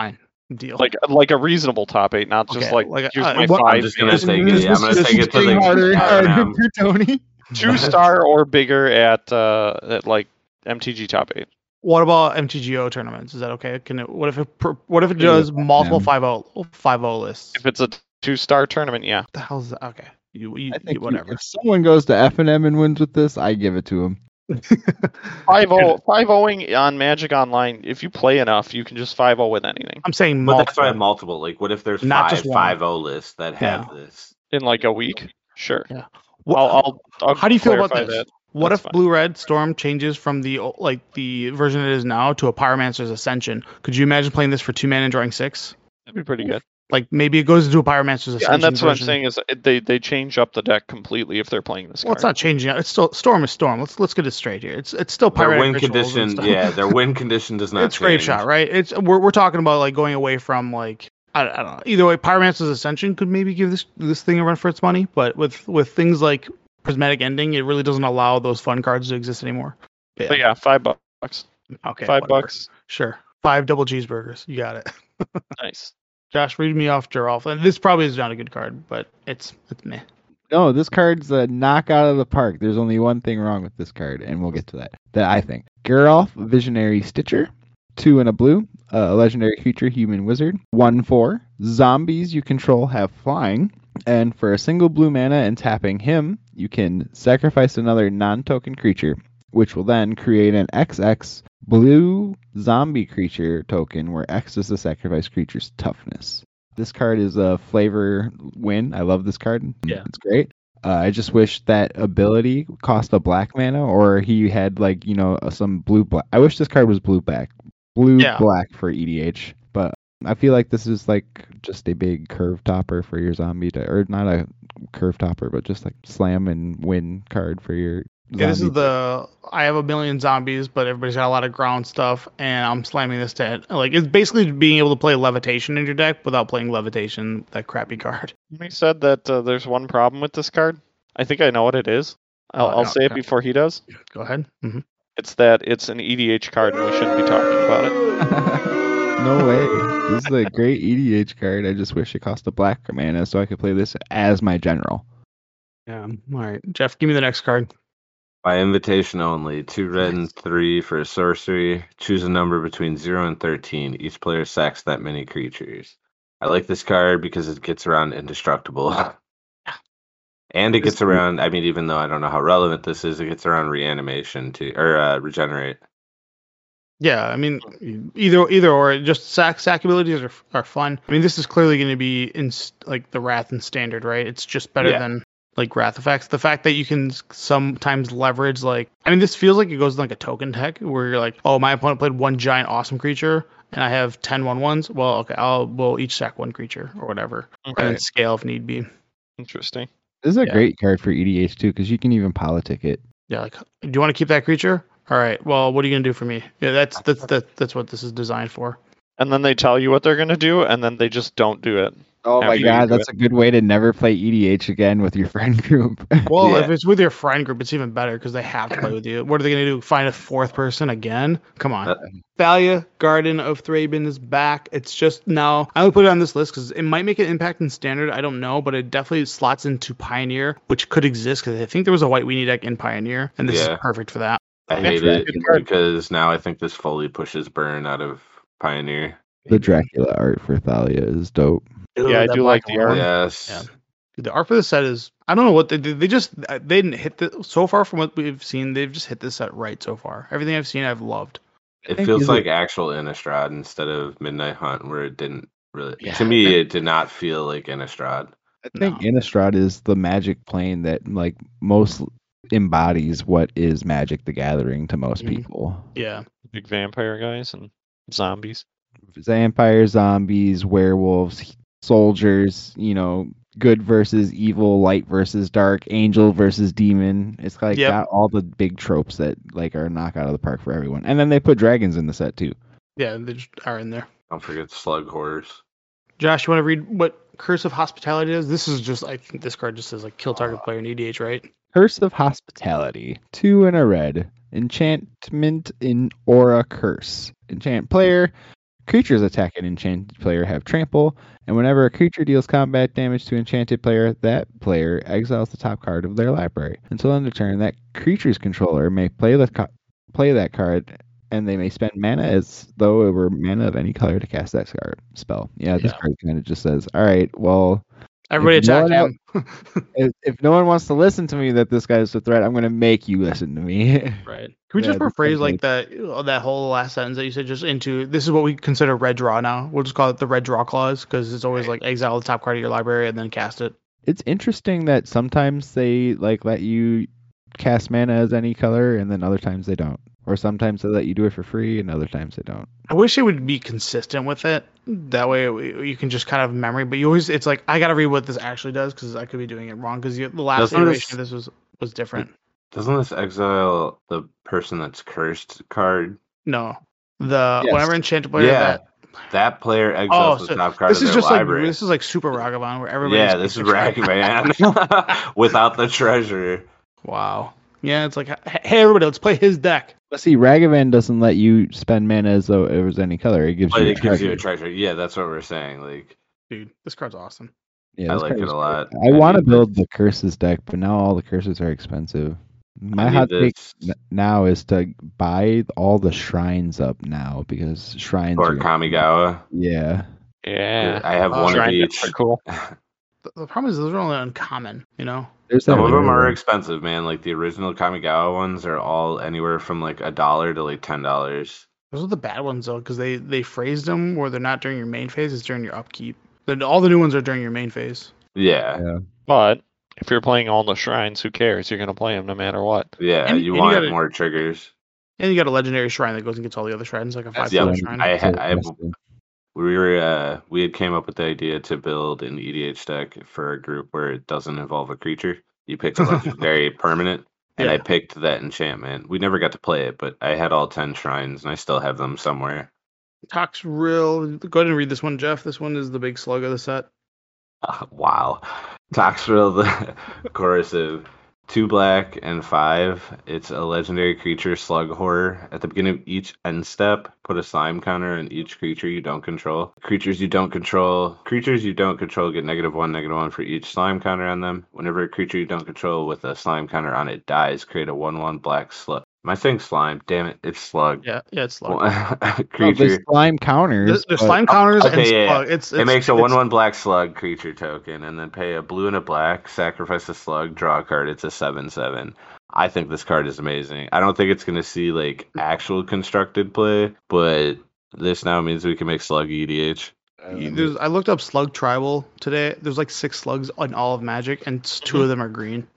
Deal. Like like a reasonable top eight, not just Okay, like, like, here's uh, my what- five. I'm just gonna band. take This it. I'm is gonna just take it to getting the harder, I harder M M. for Tony. Two star or bigger at uh at like M T G top eight. What about M T G O tournaments? Is that okay? Can it? What if it? per- What if it Yeah, does multiple them. five oh five oh lists? If it's a two star tournament, yeah. What the hell's that? Okay, you, you, I you think you- whatever. if someone goes to F and M and wins with this, I give it to him. five oh five ohing on Magic Online, if you play enough, you can just five oh with anything I'm saying But multiple. that's why multiple. Like, what if there's Not five just one. five oh lists that have this? in like a week. Sure. What- I'll, I'll, I'll how do you feel about clarify this? that. What That's if fine. Blue Red Storm changes from the o- like the version it is now to a Pyromancer's Ascension? Could you imagine playing this for two mana and drawing six? That'd be pretty good. Like maybe it goes into a Pyromancer's Ascension. Yeah, and that's what I'm version. saying is it- they they change up the deck completely if they're playing this Well, card. it's not changing. It's still Storm is Storm. Let's let's get it straight here. It's it's still Their Pyromancer win condition, yeah, their win condition does not It's change. Grave Shot, right? It's we're we're talking about like going away from like I, I don't know. Either way, Pyromancer's Ascension could maybe give this this thing a run for its money, but with with things like Prismatic Ending, it really doesn't allow those fun cards to exist anymore. Yeah. But yeah, five bucks. Okay. five whatever. bucks. Sure. Five double cheeseburgers. You got it. Nice. Josh, read me off Geralf. And this probably is not a good card, but it's it's meh. No, this card's a knock out of the park. There's only one thing wrong with this card, and we'll get to that. That I think. Geralf, Visionary Stitcher, two and a blue, uh, a legendary creature, human wizard, one four. Zombies you control have flying, and for a single blue mana and tapping him, you can sacrifice another non-token creature, which will then create an X X blue zombie creature token where X is the sacrifice creature's toughness. This card is a flavor win. I love this card. Yeah. It's great. Uh, I just wish that ability cost a black mana, or he had like, you know, some blue black. I wish this card was blue black. Blue Yeah. black for E D H. But I feel like this is like just a big curve topper for your zombie to, or not a curve topper, but just like slam and win card for your Yeah, this is zombie. the I have a million zombies, but everybody's got a lot of ground stuff, and I'm slamming this to like it's basically being able to play Levitation in your deck without playing Levitation, that crappy card. He said that uh, there's one problem with this card. I think I know what it is. I'll, Oh, I'll no, say it no. before he does. Go ahead. hmm It's that it's an E D H card and we shouldn't be talking about it. No way. This is a great E D H card. I just wish it cost a black mana so I could play this as my general. Yeah. All right, Jeff, give me the next card. By invitation only, two red and three for a sorcery. Choose a number between zero and thirteen. Each player sacks that many creatures. I like this card because it gets around indestructible. And it gets around, I mean, even though I don't know how relevant this is, it gets around reanimation too, or uh, regenerate. Yeah, I mean, either either or. Just sack sack abilities are are fun. I mean, this is clearly going to be in s- like the Wrath and Standard, right? It's just better Yeah. than like Wrath effects. The fact that you can s- sometimes leverage like, I mean, this feels like it goes in like a token deck where you're like, oh, my opponent played one giant awesome creature, and I have ten one ones. Well, okay, I'll we'll each sack one creature or whatever, and then Okay. scale if need be. Interesting. This is a Yeah. great card for E D H too, because you can even politic it. Yeah, like, do you want to keep that creature? All right. Well, what are you gonna do for me? Yeah, that's that's that, that's what this is designed for. And then they tell you what they're going to do, and then they just don't do it. Oh After my you god, do that's a good way to never play E D H again with your friend group. Well, Yeah. if it's with your friend group, it's even better because they have to play with you. What are they going to do? Find a fourth person again? Come on. Uh, Thalia, Garden of Thraben is back. It's just now. I only put it on this list because it might make an impact in Standard. I don't know, but it definitely slots into Pioneer, which could exist because I think there was a White Weenie deck in Pioneer, and this Yeah. is perfect for that. I Yeah, hate it's a it good card. because now I think this fully pushes burn out of Pioneer. The Dracula art for Thalia is dope. Yeah, I that do black like the and art. white. Yes. Yeah. Dude, the art for this set is I don't know what they did. They just they didn't hit the so far from what we've seen. They've just hit this set right so far. Everything I've seen, I've loved. It think feels is like it- actual Innistrad instead of Midnight Hunt, where it didn't really. Yeah. To me, it did not feel like Innistrad. I think No. Innistrad is the magic plane that like most embodies what is Magic the Gathering to most Mhm. people. Yeah. Big vampire guys and zombies. Vampires, zombies, werewolves, soldiers, you know, good versus evil, light versus dark, angel versus demon. It's like Yep. got all the big tropes that like are a knock out of the park for everyone. And then they put dragons in the set too. Yeah, they just are in there. Don't forget Slug Horrors. Josh, you want to read what Curse of Hospitality is? This is just, I think this card just says like kill target player in E D H, right? Curse of Hospitality. Two and a red. Enchantment in Aura Curse. Enchant player. Creatures attacking enchanted player have trample, and whenever a creature deals combat damage to enchanted player, that player exiles the top card of their library. Until end of turn, that creature's controller may play the co- play that card, and they may spend mana as though it were mana of any color to cast that card spell. Yeah, this Yeah. card kind of just says, all right, well, Everybody If no attack one him. if, if no one wants to listen to me that this guy's a threat, I'm going to make you listen to me. Right. Can we Yeah, just this rephrase sounds like that uh, that whole last sentence that you said just into this is what we consider red draw now. We'll just call it the red draw clause because it's always like exile the top card of your library and then cast it. It's interesting that sometimes they like let you cast mana as any color, and then other times they don't. Or sometimes they let you do it for free, and other times they don't. I wish it would be consistent with it. That way it- you can just kind of memory, but you always it's like I gotta read what this actually does because I could be doing it wrong because the last Doesn't iteration this- of this was was different. Doesn't this exile the person that's cursed card? No, the Yes. whenever enchanted player Yeah. that That player oh exiles so the top card this of is their just like library. this is like Super Ragavan where everybody yeah, this is Ragavan without the treasure. Wow. Yeah, it's like hey everybody, let's play his deck. But see, Ragavan doesn't let you spend mana as though it was any color. It gives But you a it gives you a treasure. treasure. Yeah, that's what we're saying. Like, Dude, this card's awesome. Yeah, I this like card it is a great. lot. I I want to need build this. the curses deck, but now all the curses are expensive. My I hot need take this n- now is to buy all the shrines up now because shrines or are Kamigawa. yeah. Yeah. I have Uh, one of Shrine each. decks are cool. The, the problem is those are only uncommon, you know? There's Some that of them rare are one. expensive, man. Like the original Kamigawa ones are all anywhere from like a dollar to like ten dollars. Those are the bad ones though, because they they phrased them where they're not during your main phase; it's during your upkeep. Then all the new ones are during your main phase. Yeah, Yeah. But if you're playing all the shrines, who cares? You're gonna play them no matter what. yeah. And- you and you want gotta- more triggers. And you got a legendary shrine that goes and gets all the other shrines, like a five yeah, color one shrine. I, ha- to I invest in. we were uh, we had came up with the idea to build an E D H deck for a group where it doesn't involve a creature. You pick a legendary permanent, and I Yeah. picked that enchantment. We never got to play it, but I had all ten shrines, and I still have them somewhere. Talks real. Go ahead and read this one, Jeff. This one is the big slug of the set. Uh, wow. Toxrill, the corrosive. Two black and five. It's a legendary creature, slug horror. At the beginning of each end step, put a slime counter on each creature you don't control. Creatures you don't control. Creatures you don't control get negative one, negative one for each slime counter on them. Whenever a creature you don't control with a slime counter on it dies, create a one one black slug. Am I saying slime? Damn it, it's slug. Yeah, yeah, it's slug. No, creature. there's slime counters. There's, there's but- slime counters and okay, yeah, yeah. slug. It's, it's It makes a it's- one one black slug creature token, and then pay a blue and a black, sacrifice a slug, draw a card. It's a seven seven. I think this card is amazing. I don't think it's gonna see like actual constructed play, but this now means we can make slug E D H. Um, There's, I looked up slug tribal today. There's like six slugs on all of Magic, and s- two of them are green.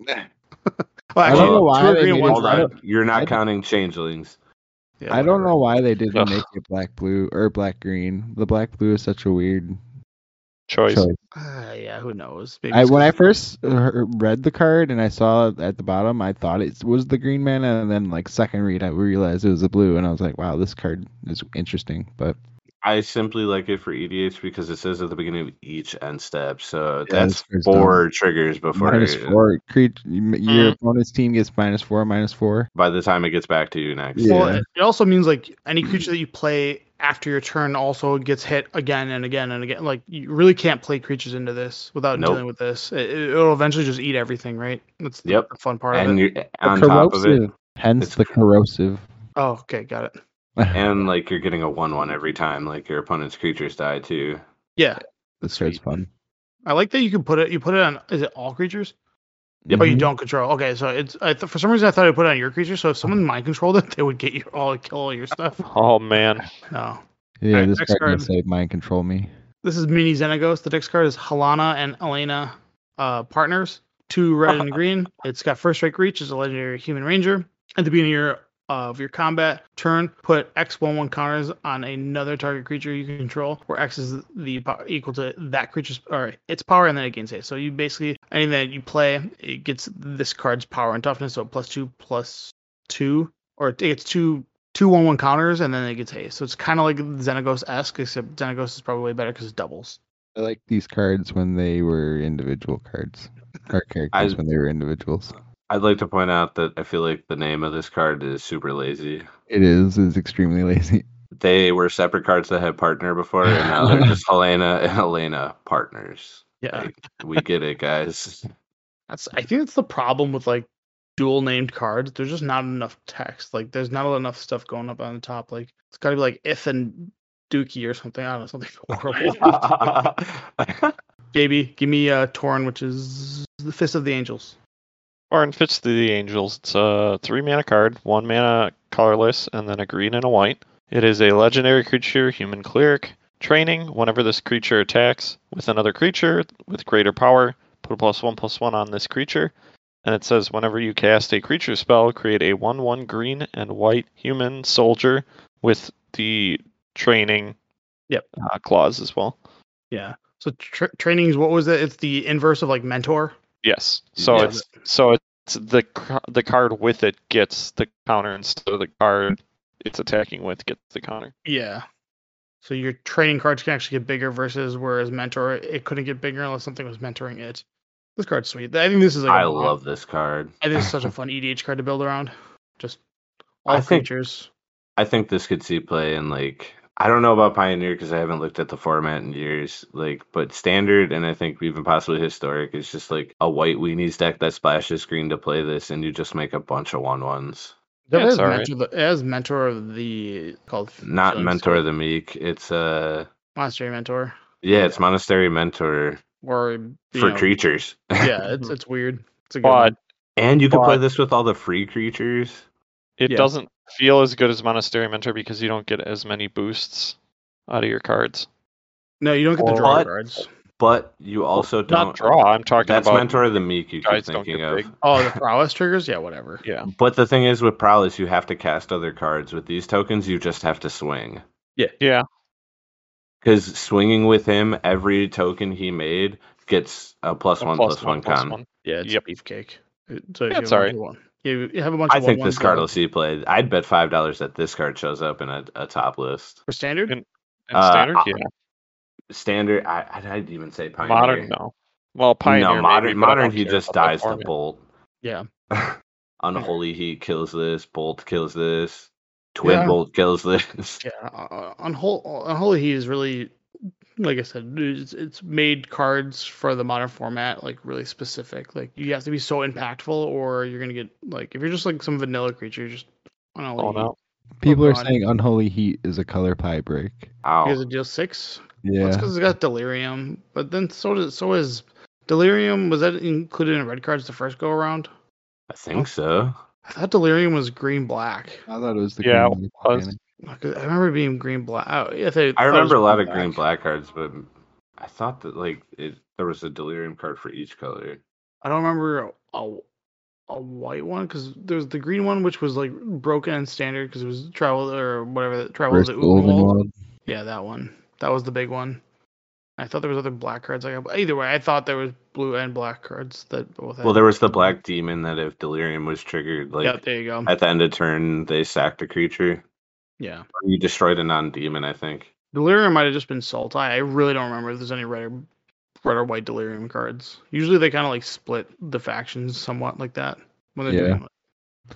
Well, I actually, don't know why two are they green, didn't- one's Hold I red. don't- on, you're not I don't- counting changelings. Yeah, I don't whatever. know why they didn't Ugh. make it black blue or black green. The black blue is such a weird Choice. choice. Uh, yeah, who knows? Maybe I it's when I 'cause- first heard, read the card and I saw it at the bottom, I thought it was the green mana, and then like second read, I realized it was the blue, and I was like, "Wow, this card is interesting." But I simply like it for E D H because it says at the beginning of each end step, so Yeah, that's this card's four triggers before minus four, creat your Mm. opponent's team gets minus four, minus four. by the time it gets back to you next. Yeah. Well, it- it also means like any creature that you play after your turn also gets hit again and again and again. Like you really can't play creatures into this without Nope. dealing with this. It, it'll eventually just eat everything, right? That's the, Yep. the fun part And of it. you're on top of it, hence it's the corrosive. Oh, okay, got it. and like you're getting a one one every time, like your opponent's creatures die too. Yeah, This card's fun. I like that you can put it. You put it on. Is it all creatures? Yep. Oh, you Mhm. don't control. Okay, so it's I th- for some reason I thought I put it on your creature. So if someone mind controlled it, they would get you all kill all your stuff. Oh man. No. Yeah, Alright, this next card can card. save mind control me. This is Mini Xenagos. The next card is Halana and Elena uh, partners. Two red and green. It's got first strike reach. It's a legendary human ranger. At the beginning of your, of your combat turn, put X one one counters on another target creature you control, where X is the po- equal to that creature's or its power, and then it gains haste. So you basically anything that you play, it gets this card's power and toughness. So plus two, plus two, or it gets two two one one counters, and then it gets haste. So it's kind of like Xenagos esque, except Xenagos is probably way better because it doubles. I like these cards when they were individual cards, or characters I- when they were individuals. I'd like to point out that I feel like the name of this card is super lazy. It is is extremely lazy. they were separate cards that had partner before, and now they're just Helena and Elena partners. Yeah, Like, we get it, guys. that's. I think that's the problem with like dual named cards. There's just not enough text. Like, there's not enough stuff going up on the top. Like, it's got to be like if and Dookie or something. I don't know, something horrible. J B, give me uh, Torn, which is the Fist of the Angels. Torn Fist of the Angels. It's a three mana card, one mana colorless, and then a green and a white. It is a legendary creature, human cleric. Training, whenever this creature attacks with another creature with greater power, put a plus one plus one on this creature. And it says whenever you cast a creature spell, create a one one green and white human soldier with the training Yep. uh, clause as well. Yeah. So tra- training is what was it? It's the inverse of like mentor. Yes. So Yes. it's so it's the ca- the card with it gets the counter instead of the card it's attacking with gets the counter. Yeah. So your training cards can actually get bigger versus whereas mentor it couldn't get bigger unless something was mentoring it. This card's sweet. I think this is like I a- love this card. I think this is such a fun E D H card to build around. Just all I think- creatures. I think this could see play in like I don't know about Pioneer because I haven't looked at the format in years. Like, but standard and I think even possibly historic is just like a white weenies deck that splashes green to play this, and you just make a bunch of one ones. It Yeah, has it's alright. mentor, the, it has mentor of the called Not Feelings Mentor State. of the Meek. It's uh Monastery Mentor yeah, it's Monastery Mentor or you for know, creatures. Yeah, it's it's weird. It's a good But one. And you can play But- this with all the free creatures. it Yeah. doesn't feel as good as Monastery Mentor because you don't get as many boosts out of your cards. No, you don't get the draw But- cards. But you also don't Not draw. I'm talking That's about Mentor of the Meek you keep guys don't thinking get of. big. Oh, the prowess triggers? Yeah, whatever. Yeah. But the thing is with Prowess you have to cast other cards. With these tokens you just have to swing. Yeah. Because swinging with him, every token he made gets a plus A one plus plus one plus con. one. Yeah, it's Yep. a beefcake. It- So if Yeah, you it's have a bunch alright. of one. You you have a bunch I of think one this ones card that- will see play. I'd bet five dollars that this card shows up in a, a top list. for standard. And- And Uh, standard, I- yeah. Standard, I, I'd even say Pioneer. Modern, no. Well, Pioneer. no, maybe, modern, but I modern don't he care just about that dies to format. Bolt. Yeah. Unholy Heat kills this. Bolt kills this. Twin Yeah. Bolt kills this. Yeah, uh, Unholy, Unholy Heat is really, like I said, it's, it's made cards for the modern format like really specific. Like you have to be so impactful, or you're gonna get like if you're just like some vanilla creature, you're just Unholy Oh Heat. no. People are God. saying Unholy Heat is a color pie break. Ow. Because it deals six. Well, Yeah. it's because it's got Delirium, but then so does so is Delirium. Was that included in red cards the first go around? I think so. I thought Delirium was green black. I thought it was the Yeah, green it white was. mechanic. I remember it being green black. Oh, yeah, they, I thought it was remember a lot of black. green black cards, but I thought that like it, there was a Delirium card for each color. I don't remember a, a, a white one because there was the green one which was like broken and standard because it was travel or whatever travel was First it Golden Udenwald? Wald. Yeah, that one. That was the big one. I thought there was other black cards. Like either way, I thought there was blue and black cards that both. Had Well, there was the Black Demon that if Delirium was triggered, like yeah, there you go. at the end of turn, they sacked a creature. Yeah, Or you destroyed a non-demon, I think. Delirium might have just been Sultai. I really don't remember if there's any red or red or white Delirium cards. Usually they kind of like split the factions somewhat like that when they're Yeah. doing it.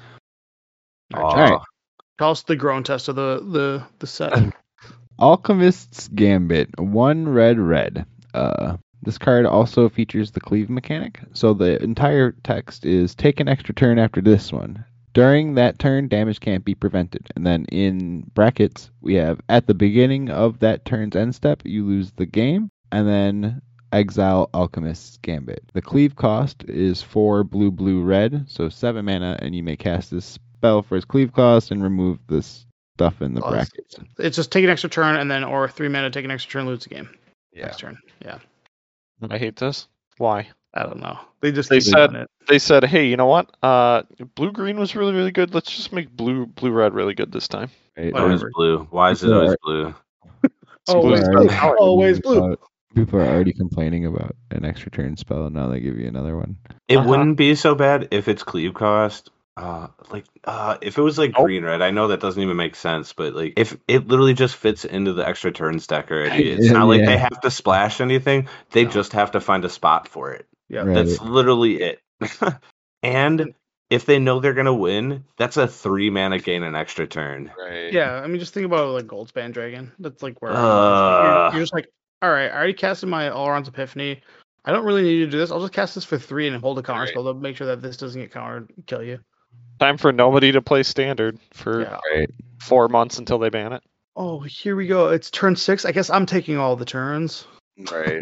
Aw. All right, tell us the grown test of the the the set. Alchemist's Gambit, one red red. Uh, this card also features the cleave mechanic. So the entire text is take an extra turn after this one. During that turn, damage can't be prevented. And then in brackets, we have at the beginning of that turn's end step, you lose the game. And then exile Alchemist's Gambit. The cleave cost is four blue, blue, red. So seven mana, and you may cast this spell for its cleave cost and remove this stuff in the Oh, it's- brackets. It's just take an extra turn and then or three mana, take an extra turn, lose the game. Yeah. Next turn. Yeah. I hate this. Why? I don't know. They just They keep said- doing it. They said, "Hey, you know what? Uh, blue green was really really good. Let's just make blue blue red really good this time." Right? Always Whatever. blue. Why is it People always are- blue? Oh, Blue always is blue. better color. Always blue. Uh, People are already complaining about an extra turn spell, and now they give you another one. It Uh-huh. wouldn't be so bad if it's cleave cost. Uh, like, uh, if it was like Nope. green red, I know that doesn't even make sense, but like, if it literally just fits into the extra turn stack already, it's Yeah, not like yeah. they have to splash anything. They No. just have to find a spot for it. Yeah. Right. That's literally it. And if they know they're gonna win, that's a three mana gain an extra turn. Right. Yeah, I mean, just think about like Goldspan Dragon. That's like where I'm at. Uh. You're, you're just like, all right, I already casted my Alron's Epiphany. I don't really need to do this. I'll just cast this for three and hold a counter Right. spell to make sure that this doesn't get countered and kill you. Time for nobody to play standard for Yeah. Right. four months until they ban it. Oh, here we go. It's turn six. I guess I'm taking all the turns. Right.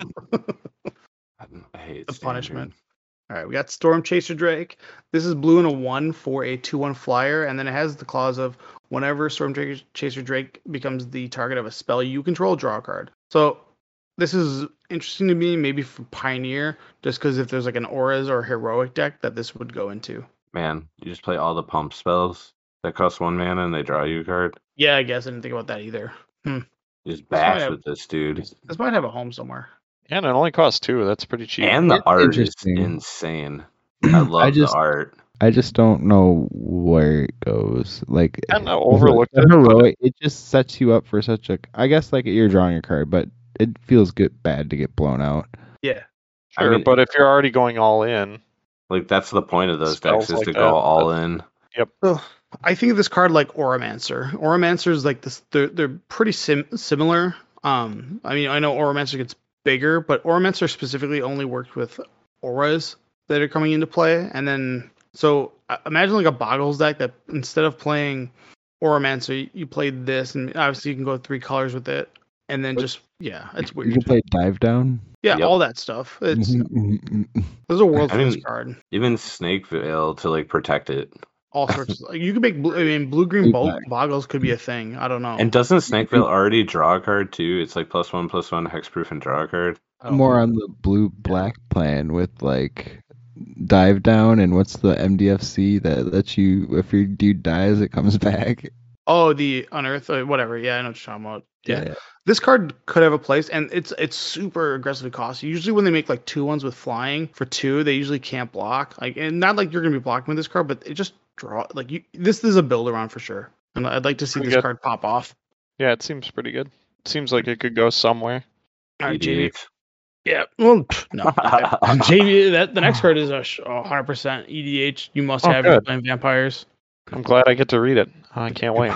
I hate The standard. punishment. All right, we got Storm Chaser Drake. This is blue and a one for a two one flyer, and then it has the clause of whenever Storm Chaser Drake becomes the target of a spell you control, draw a card. So this is interesting to me, maybe for Pioneer, just because if there's like an Auras or Heroic deck that this would go into. Man, you just play all the pump spells that cost one mana and they draw you a card. Yeah, I guess I didn't think about that either. You just might bash have- with this dude. This might have a home somewhere. And it only costs two. That's pretty cheap. And the It's art is interesting. insane. I love I just the art. I just don't know where it goes. Like Kinda overlooked the it, but heroic, it just sets you up for such a. I guess like you're drawing a card, but it feels good bad to get blown out. Yeah. I Sure, mean- but if you're already going all in, Like that's the point of those Spells decks is like to that, go all in. So I think of this card like Auramancer. Auramancer is like this. They're they're pretty sim- similar. Um, I mean, I know Auramancer gets bigger, but Auramancer specifically only works with auras that are coming into play. And then, so uh, imagine like a Boggles deck that instead of playing Auramancer, you played this, and obviously you can go three colors with it, and then But- just yeah, it's You weird. can play dive down. Yeah, Yep. all that stuff. It's Mhm. there's a world I for this mean- card. Even Snake Veil to like protect it. All sorts. Of, like, you could make. Blue, I mean, blue green Blue bo- black. Boggles could be a thing. I don't know. And doesn't Snake Veil already draw a card too? It's like plus one, plus one, hexproof, and draw a card. Oh. More on the blue black plan with like dive down and what's the M D F C that lets you if your dude dies it comes back. Oh, the unearth, uh, whatever. Yeah, I know what you're talking about. Yeah. Yeah. This card could have a place, and it's it's super aggressively costly. Usually, when they make like two ones with flying for two, they usually can't block. Like, and not like you're gonna be blocking with this card, but it just draw like you. This is a build around for sure, and I'd like to see Pretty this good. card pop off. yeah, it seems pretty good. It seems like it could go somewhere. All right, E D J B. H. Yeah. Well, pff, no. J B. That the next card is a sh- a hundred percent E D H. You must Oh, have if you're good. playing vampires. I'm glad I get to read it. I can't wait.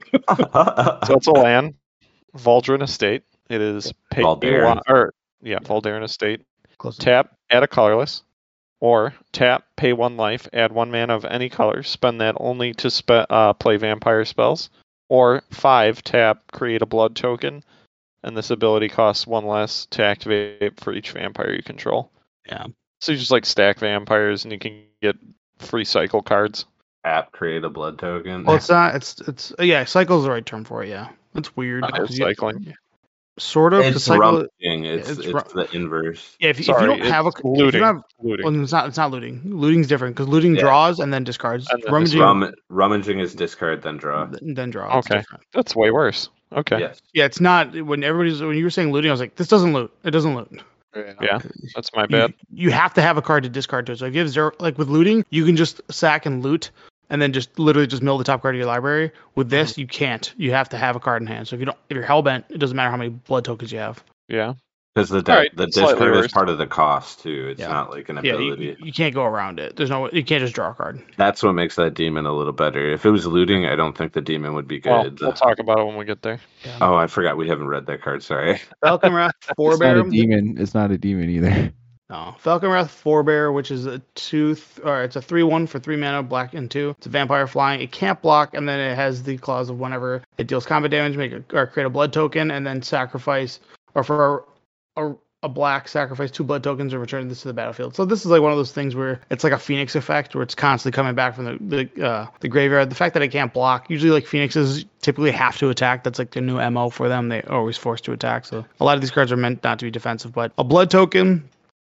So it's a land, Valdrin Estate. It is pay Valdarin. one, or yeah, Valdarin Estate. Close. Tap, add a colorless, or tap, pay one life, add one mana of any color. Spend that only to spe- uh, play vampire spells. Or five, tap, create a blood token, and this ability costs one less to activate for each vampire you control. Yeah. So you just like stack vampires, and you can get free cycle cards. App create a blood token. Well, it's not. It's it's yeah. Cycle's the right term for it. Yeah. It's weird. It is 'cause you- cycling. Sort of. 'cause It's cycle, rummaging. It's it's it's, ru- the inverse. Yeah, if, if Sorry, you don't have a it's if you looting. don't have, Looting. well, it's not it's not looting. Looting's different because looting Yeah. draws and then discards. And then Rummaging Rum, rummaging is discard then draw. th- then draw. It's Okay. different. That's way worse. Okay. Yes. Yeah, it's not when everybody's when you were saying looting. I was like, this doesn't loot. It doesn't loot. Yeah, that's my You, bad. you have to have a card to discard to it. So if you have zero, like with looting, you can just sack and loot, and then just literally just mill the top card of your library. With this, Mm-hmm. you can't. You have to have a card in hand. So if you don't, if you're hellbent, it doesn't matter how many blood tokens you have. Yeah. Because the, Alright, the slightly discard is worse. part of the cost too. It's Yeah. not like an Yeah, ability. you, you can't go around it. There's no. You can't just draw a card. That's what makes that demon a little better. If it was looting, I don't think the demon would be Well, good. we'll talk about it when we get there. Oh, I forgot we haven't read that card. Sorry. Falcon Wrath It's not a Forebear. demon. It's not a demon either. No, Falcon Wrath Forebear, which is a two, th- or it's a three one for three mana, black and two. It's a vampire flying. It can't block, and then it has the clause of whenever it deals combat damage, make a, or create a blood token, and then sacrifice, or for a, a, a black, sacrifice two blood tokens and return this to the battlefield. So this is like one of those things where it's like a Phoenix effect, where it's constantly coming back from the the, uh, the graveyard. The fact that it can't block, usually like Phoenixes typically have to attack. That's like the new M O for them. They're always forced to attack. So a lot of these cards are meant not to be defensive, but a blood token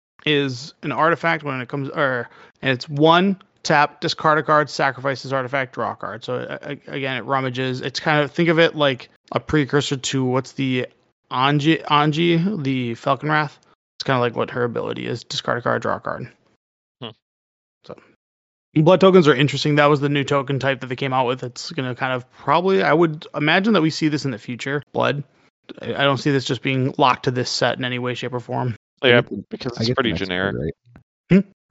is an artifact when it comes, or and it's one tap, discard a card, sacrifice this artifact, draw a card. So uh, again, it rummages. It's kind of, think of it like a precursor to what's the Anji, Anji, the Falcon Wrath. It's kind of like what her ability is: discard a card, draw a card. Hmm. So blood tokens are interesting. That was the new token type that they came out with. It's gonna kind of probably, I would imagine that we see this in the future. Blood. I I don't see this just being locked to this set in any way, shape, or form. Yeah, get the- because I it's get the pretty next generic. card, right?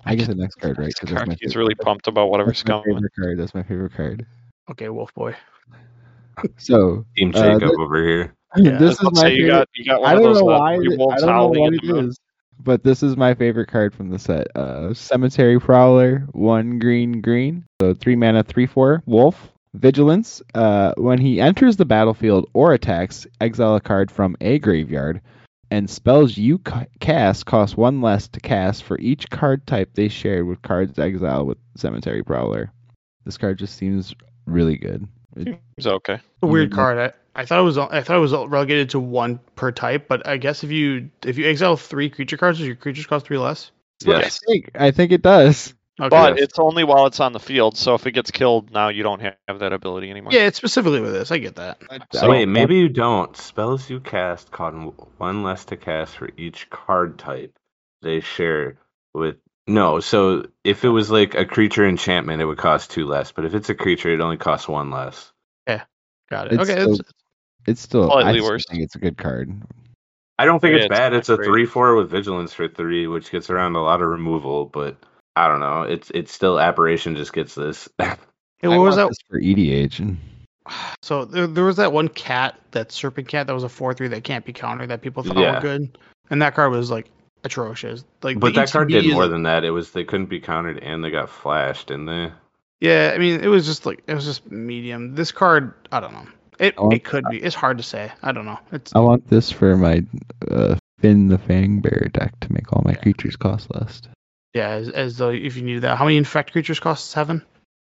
I get the next card right because that's my He's favorite, really pumped about whatever's that's my coming. favorite card. That's my favorite card. Okay, Wolf Boy. So Team uh, Jacob th- over here. Yeah, this is Let's my say you favorite. got you got one I of don't those know uh, why. three It, wolves I don't know howling what in it the moon. is, but this is my favorite card from the set. Uh, Cemetery Prowler, one green green. So three mana, three four wolf. Vigilance. Uh, when he enters the battlefield or attacks, exile a card from a graveyard, and spells you ca- cast cost one less to cast for each card type they shared with cards exiled with Cemetery Prowler. This card just seems really good. It, He's okay. a weird Mhm. card. I, I thought it was I thought it was relegated to one per type, but I guess if you if you exile three creature cards, does your creatures cost three less? I Yes. think I think it does. Okay. But Yes. it's only while it's on the field, so if it gets killed now, you don't have that ability anymore. yeah, it's specifically with this. I get that. So- Wait, maybe you don't. Spells you cast cost one less to cast for each card type they share with. No, so if it was like a creature enchantment, it would cost two less. But if it's a creature, it only costs one less. Got it. It's Okay. still- That's, It's still Slightly I still worse. think it's a good card. I don't think Yeah, it's it's bad. not It's a great. three four with vigilance for three, which gets around a lot of removal. But I don't know. It's it's still aberration. Just gets this. hey, I what was want that? this for E D H? And So there, there was that one cat, that serpent cat, that was a four three that can't be countered that people thought Yeah. were good, and that card was like atrocious. Like, But the that card E T B did is, more like- than that. It was they couldn't be countered and they got flashed, didn't they? Yeah, I mean, it was just like it was just medium. This card, I don't know. It I want- it could be. It's hard to say. I don't know. It's I want this for my uh, Finn the Fangbearer deck to make all my creatures cost less. yeah, as, as though if you need that. How many infect creatures cost seven?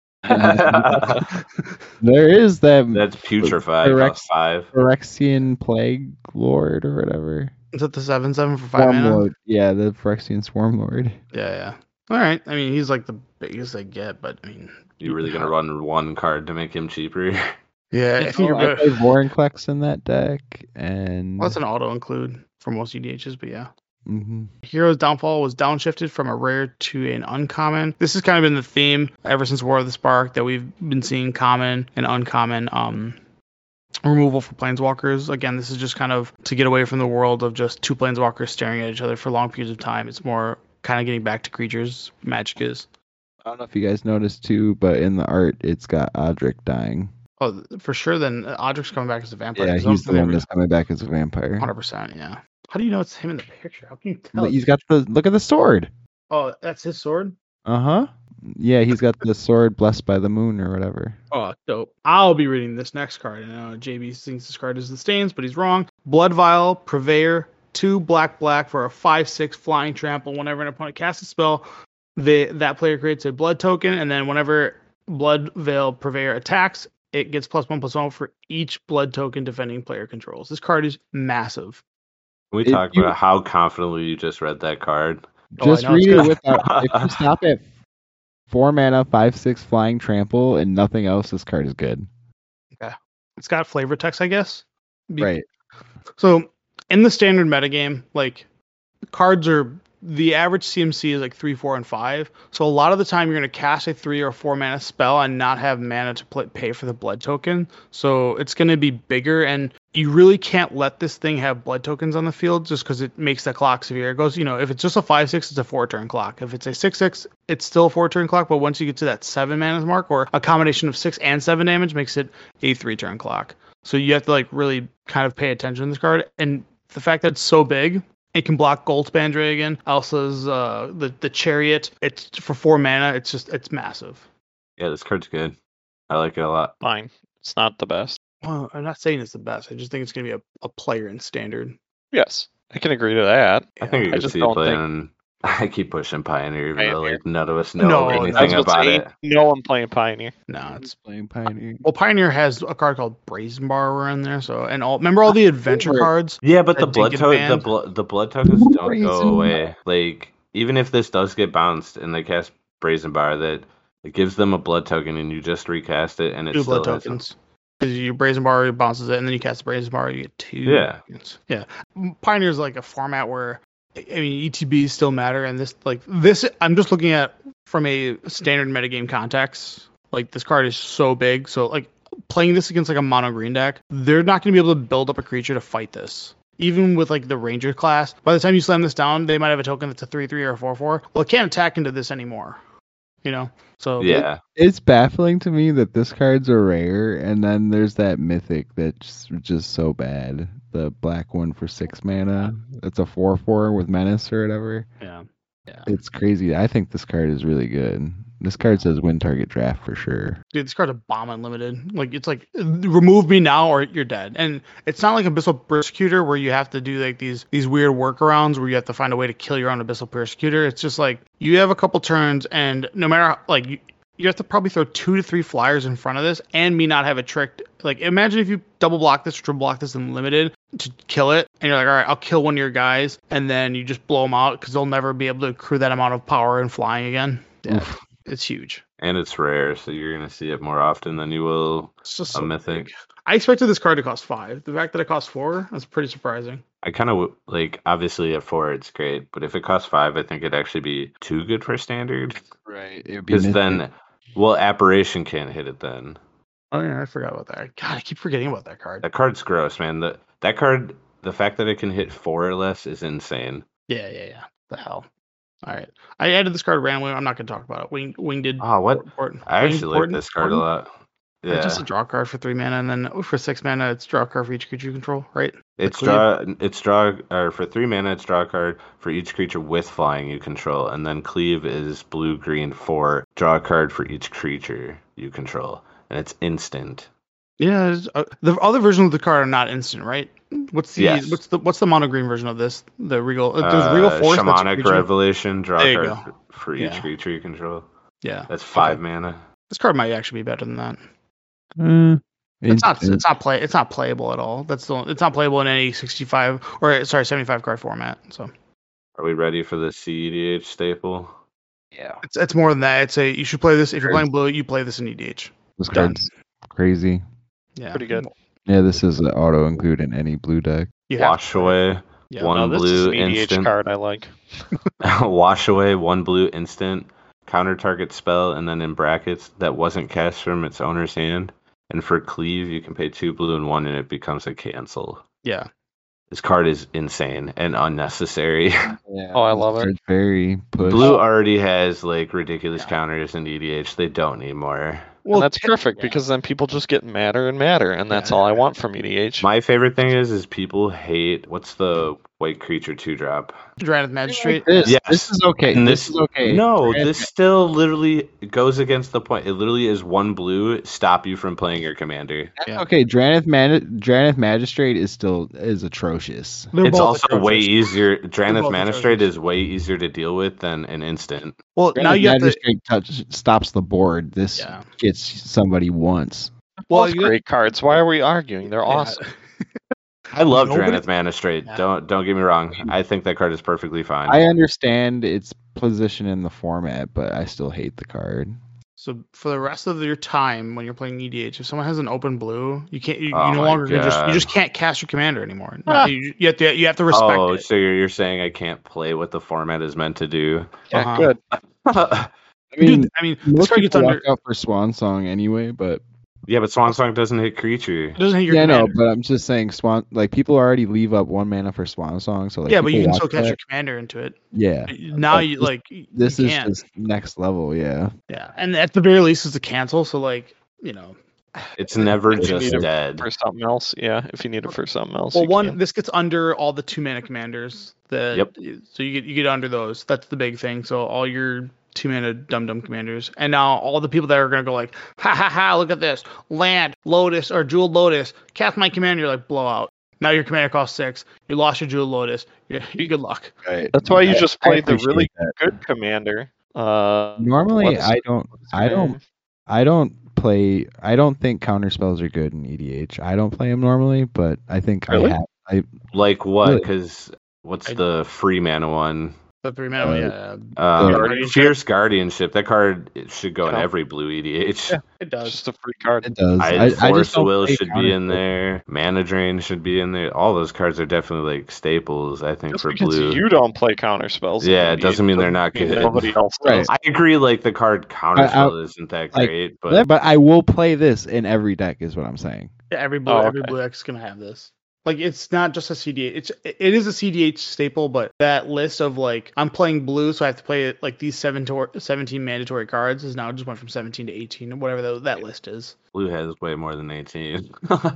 There is that That's putrefied. Correct. Cost five. Phyrexian Plague Lord or whatever. Is it the seven seven for five Swarm mana? Lord. Yeah, the Phyrexian Swarm Lord. Yeah, yeah. All right. I mean, he's like the biggest I get, but I mean, You really gonna run one card to make him cheaper? yeah, I think Oh, you're I good. play Vorinclex in that deck, and Well, that's an auto include for most E D Hs, but yeah. Mhm. Hero's Downfall was downshifted from a rare to an uncommon. This has kind of been the theme ever since War of the Spark that we've been seeing common and uncommon um, removal for planeswalkers. Again, this is just kind of to get away from the world of just two planeswalkers staring at each other for long periods of time. It's more kind of getting back to creatures. Magic is. I don't know if you guys noticed too, but in the art, it's got Odric dying. Oh, for sure. Then Odric's coming back as a vampire. Yeah, 'cause I he's don't the think one they that's coming back as a vampire. one hundred percent. Yeah. How do you know it's him in the picture? How can you tell? He's got the look at the sword. Oh, that's his sword. Uh huh. Yeah, he's got the sword blessed by the moon or whatever. Oh, dope. I'll be reading this next card. I know J B thinks this card is the Stains, but he's wrong. Blood Vial, Purveyor, two black black for a five six flying trample. Whenever an opponent casts a spell, they, that player creates a blood token, and then whenever Blood Veil Purveyor attacks, it gets plus one plus one for each blood token defending player controls. This card is massive. Can we If talk you- about how confidently you just read that card? Oh, I Just know, it's read it good. without. If you stop at four mana, five six flying trample, and nothing else, this card is good. It's got flavor text, I guess. Be- Right. So in the standard metagame, like cards are the average C M C is like three, four, and five. So a lot of the time you're gonna cast a three or four mana spell and not have mana to play, pay for the blood token. So it's gonna be bigger, and you really can't let this thing have blood tokens on the field just because it makes the clock severe. It goes, you know, if it's just a five six, it's a four turn clock. If it's a six six, it's still a four turn clock. But once you get to that seven mana mark, or a combination of six and seven damage, makes it a three turn clock. So you have to like really kind of pay attention to this card, and the fact that it's so big, it can block Goldspan Dragon, Elsa's uh the the Chariot. It's for four mana. It's just it's massive. Yeah, this card's good. I like it a lot. Fine. It's not the best. Well, I'm not saying it's the best. I just think it's gonna be a, a player in standard. Yes, I can agree to that. I think you I can just see don't playing. I keep pushing Pioneer, even though Pioneer. like none of us know No, anything I was gonna about say, it. no one playing Pioneer. No, it's playing Pioneer. well, Pioneer has a card called Brazen Borrower in there. So and all remember all the adventure Favorite. cards. Yeah, but the that did blood get to- the banned. blood the blood tokens don't Brazen go away. Like even if this does get bounced and they cast Brazen Bar, that it gives them a blood token and you just recast it and it Two still blood has some- tokens. Because you Brazen Borrower bounces it, and then you cast the Brazen Borrower, you get two. Yeah. tokens. Yeah. Pioneer's like a format where, I mean, E T Bs still matter, and this like this. I'm just looking at from a standard metagame context. Like this card is so big, so like playing this against like a mono green deck, they're not going to be able to build up a creature to fight this. even with like the Ranger class, by the time you slam this down, they might have a token that's a three three or a four four. Well, it can't attack into this anymore. You know? So Yeah. It's baffling to me that this card's a rare, and then there's that mythic that's just so bad. The black one for six mana. It's a four four with menace or whatever. yeah. Yeah. It's crazy. I think this card is really good. This card says win target draft for sure. Dude, this card's a bomb unlimited. Like it's like remove me now or you're dead. And it's not like Abyssal Persecutor where you have to do like these these weird workarounds where you have to find a way to kill your own Abyssal Persecutor. It's just like you have a couple turns and no matter like you, you have to probably throw two to three flyers in front of this and me not have it tricked. Like imagine if you double block this or triple block this in limited to kill it and you're like, all right, I'll kill one of your guys and then you just blow them out because they'll never be able to accrue that amount of power and flying again. Yeah. Oof. It's huge. And it's rare, so you're going to see it more often than you will It's just a so mythic. big. I expected this card to cost five. The fact that it costs four, that's pretty surprising. I kind of like, obviously at four it's great, but if it costs five, I think it'd actually be too good for standard. Right. It would be Because mythic. then, well, Apparition can't hit it then. Oh yeah, I forgot about that. God, I keep forgetting about that card. That card's gross, man. The, that card, the fact that it can hit four or less is insane. Yeah, yeah, yeah. The hell. All right. I added this card randomly. I'm not going to talk about it. Wing, Wing did. Oh, what? Important. I Wing, actually like important, this card a important. lot. It's Yeah. just a draw card for three mana, and then oh, for six mana, it's draw a card for each creature you control, right? It's Cleave. draw. It's draw. Or for three mana, it's draw a card for each creature with flying you control, and then cleave is blue green for draw a card for each creature you control, and it's instant. Yeah. it's, Uh, the other versions of the card are not instant, right? What's the Yes. what's the what's the mono green version of this? The Regal. Uh, there's Regal Uh, Force. that's a Shamanic creature. Revelation. Draw There a you card go. for, for each Yeah. creature you control. Yeah. That's five mana. This card might actually be better than that. Mm, It's not. it- It's not play. It's not playable at all. That's the. It's not playable in any sixty-five or sorry, seventy-five card format. So Are we ready for the C E D H staple? yeah. it's it's more than that. It's a. You should play this if you're Sure. playing blue. You play this in E D H. This Done. card's crazy. Yeah. Pretty good. Yeah, this is an auto include in any blue deck. You have Wash to. away. Yeah. One No, this is blue an E D H instant. card I like. Wash away. One blue instant. Counter target spell, and then in brackets that wasn't cast from its owner's hand. And for cleave, you can pay two blue and one, and it becomes a cancel. Yeah. This card is insane and unnecessary. Yeah. Oh, I love it. It's very push. Blue already has like ridiculous Yeah. counters in E D H. They don't need more. and that's t- perfect yeah. because then people just get madder and madder, and that's Yeah. all I want from E D H. My favorite thing is is people hate what's the white creature two drop. Drannith Magistrate. This, Yes. this is okay. And This, this- is okay. No, Drannith- this still literally goes against the point. It literally is one blue stop you from playing your commander. Yeah. Okay, Drannith, Man- Drannith Magistrate is still is atrocious. They're It's both also atrocious. way easier. Drannith both Magistrate atrocious. is way easier to deal with than an instant. Well, now Drannith you have to. Magistrate touch, stops the board. This Yeah. gets somebody once. Well, Both you- great cards. Why are we arguing? They're Yeah. awesome. I love Nobody- Drannith Magistrate. Yeah. Don't don't get me wrong. I think that card is perfectly fine. I understand its position in the format, but I still hate the card. So for the rest of your time when you're playing E D H, if someone has an open blue, you can't. You, Oh you no my longer can just. You God. just can't cast your commander anymore. No, Ah. you, you have to. You have to respect oh, it. so you're, you're saying I can't play what the format is meant to do? Yeah, Uh-huh. good. I mean, Dude, I mean, this most card gets people under. walk out for Swan Song anyway, but Yeah, but Swan Song doesn't hit creature. It doesn't hit your yeah, no, commander. but I'm just saying Swan. Like people already leave up one mana for Swan Song, so like yeah, but you people can watch still cast that. your commander into it. Yeah, Now Like, you this- like. you this is can't. just next level. Yeah, Yeah, and at the very least, it's a cancel. So like, you know. It's never If you just need it dead. For something else, yeah. If you need it for something else, Well, you one can. this gets under all the two mana commanders. That, Yep. So you get you get under those. That's the big thing. So all your two mana dum dum commanders, and now all the people that are gonna go like, ha ha ha, look at this land Lotus or Jeweled Lotus, cast my commander, like blowout. Now your commander costs six. You lost your Jeweled Lotus. Yeah, you good luck. right. That's why you I- just I played the appreciate really that. good commander. Uh, Normally, what's- I don't. what's I his don't. name? I don't play. I don't think counter spells are good in E D H. I don't play them normally, but I think Really? I have. I Like what? Really? Because what's I- the free mana one? The three mana, Uh, yeah, Um, Guardianship? Fierce Guardianship. That card it should go in Yeah. every blue E D H. it It's does. just a free card. it does. I, I, I Force just don't Will play should be counter in spells. there. Mana Drain should be in there. All those cards are definitely like staples. I think Just for because blue. you don't play counter spells. in Yeah, it E D H doesn't mean they're not mean good. Nobody else Right. does. I agree. Like the card Counterspell isn't that like, great, But, but but I will play this in every deck, is what I'm saying. Yeah, every blue Oh, every okay. blue deck is gonna have this. Like, it's not just a C D H. It's it is a C D H staple, but that list of like I'm playing blue, so I have to play it like these seven to seventeen mandatory cards is now just went from seventeen to eighteen, or whatever the, that list is. Blue has way more than eighteen.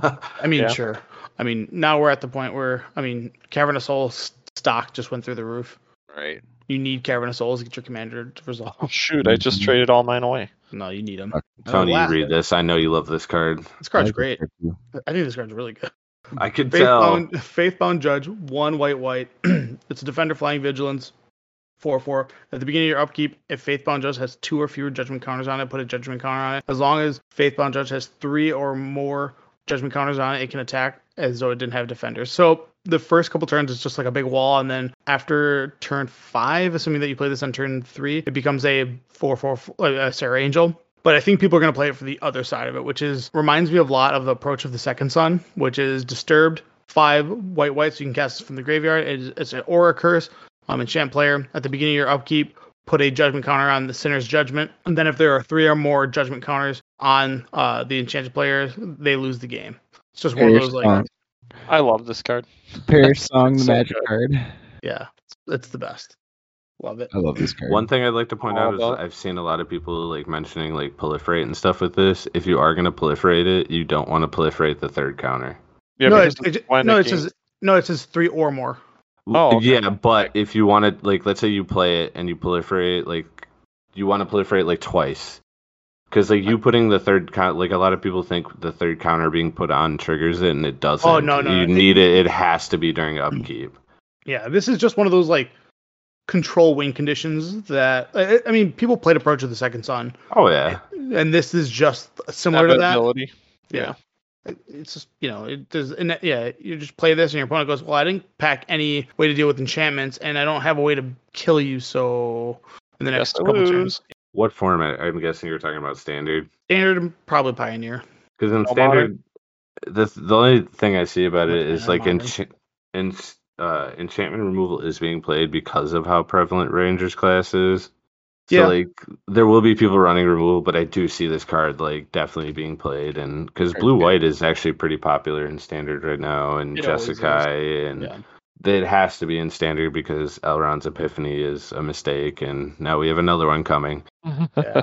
I mean, Yeah. sure. I mean, now we're at the point where I mean, Cavern of Souls stock just went through the roof. Right. You need Cavern of Souls to get your commander to resolve. Oh, shoot, I just traded all mine away. No, you need them. Tony, Uh, you read this. I know you love this card. This card's I like great. this card too. I think this card's really good. I could tell. Faithbound, Faithbound Judge, one white white. It's a defender flying vigilance, four four. At the beginning of your upkeep, if Faithbound Judge has two or fewer judgment counters on it, put a judgment counter on it. As long as Faithbound Judge has three or more judgment counters on it, it can attack as though it didn't have defenders. So the first couple turns is just like a big wall, and then after turn five, assuming that you play this on turn three, it becomes a four four uh, Sarah Angel. But I think people are going to play it for the other side of it, which is reminds me of a lot of the approach of the Second Sun, which is Disturbed, five white white, so you can cast it from the graveyard. It's, it's an Aura Curse. Um, enchant player at the beginning of your upkeep, put a judgment counter on the Sinner's Judgment, and then if there are three or more judgment counters on uh, the enchanted player, they lose the game. It's just one of those like, Song. I love this card. Perish Song, the So magic good. card. yeah, it's, it's the best. Love it. I love this card. One thing I'd like to point All out is about- I've seen a lot of people like mentioning like proliferate and stuff with this. If you are going to proliferate it, you don't want to proliferate the third counter. Yeah, no, because it, it, it's when no, a it game- says no, it says three or more. Oh, okay. Yeah, but if you want to, like, let's say you play it and you proliferate, like, you want to proliferate like twice, because like you putting the third count, like a lot of people think the third counter being put on triggers it, and it doesn't. Oh, no, no, You I think- need it. It has to be during upkeep. Yeah, this is just one of those like control win conditions that I, I mean, people played Approach of the Second Sun, Oh yeah. and this is just similar to that. ability. Yeah. It- It's just, you know, it does, and that- yeah, you just play this and your opponent goes, well, I didn't pack any way to deal with enchantments and I don't have a way to kill you, so in the next Yes, I couple lose. turns. What format? I'm guessing you're talking about standard. Standard, probably Pioneer. Because in No, standard, the the only thing I see about it is Yeah, like modern. encha- en- uh, enchantment removal is being played because of how prevalent Rangers class is. So Yeah. like there will be people running removal, but I do see this card like definitely being played, and because blue white is actually pretty popular in standard right now, and It always is. Jeskai, and Yeah. it has to be in standard because Elrond's Epiphany is a mistake, and now we have another one coming. Yeah.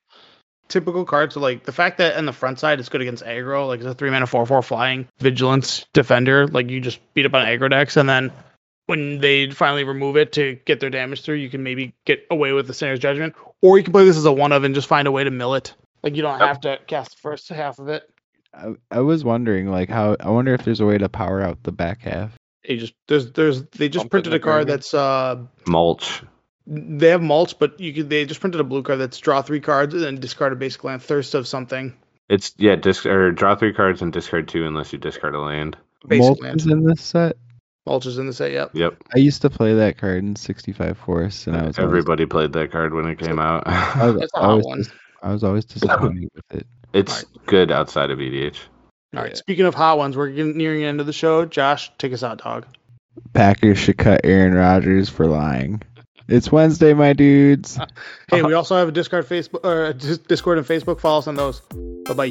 Typical cards, so like the fact that on the front side it's good against aggro, like it's a three mana four four flying vigilance defender, like you just beat up on aggro decks, and then when they finally remove it to get their damage through, you can maybe get away with the Sinner's Judgment, or you can play this as a one of and just find a way to mill it. Like you don't have to cast the first half of it. I, I was wondering, like, how I wonder if there's a way to power out the back half. They just there's there's they just Bump it printed in a the card graveyard. that's uh Mulch. they have mulch, but you could they just printed a blue card that's draw three cards and then discard a basic land, thirst of something. It's yeah, disc or draw three cards and discard two unless you discard a land. Basic Molt land. is in this set. Mulch is in the set, yep. Yep. I used to play that card in sixty-five Force, and I was always, Everybody played that card when it came out. I was, It's a hot always one. dis- I was always disappointed with it. It's good outside of E D H. All right. Yeah. Speaking of hot ones, we're getting nearing the end of the show. Josh, take us out, dog. Packers should cut Aaron Rodgers for lying. It's Wednesday, my dudes. Hey, we also have a Discord, Facebook, or a Dis- Discord and Facebook. Follow us on those. Bye bye.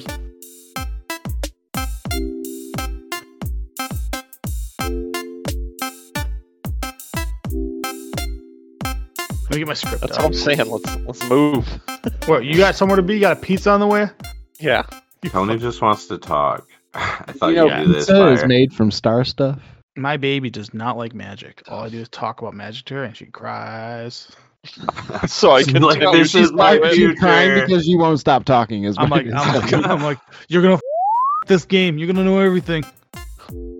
Let me get my script That's up. all I'm saying. Let's let's move. What, you got somewhere to be? You got a pizza on the way? Yeah. You Tony fuck- just wants to talk. I thought You you know, knew this. pizza is Fire. made from star stuff. My baby does not like magic. All I do is talk about magic to her, and she cries. So I can Like, tell this you is my she's future. She's crying because you won't stop talking. Is I'm what like, it I'm is. like, I'm like, you're gonna f- this game. You're gonna know everything.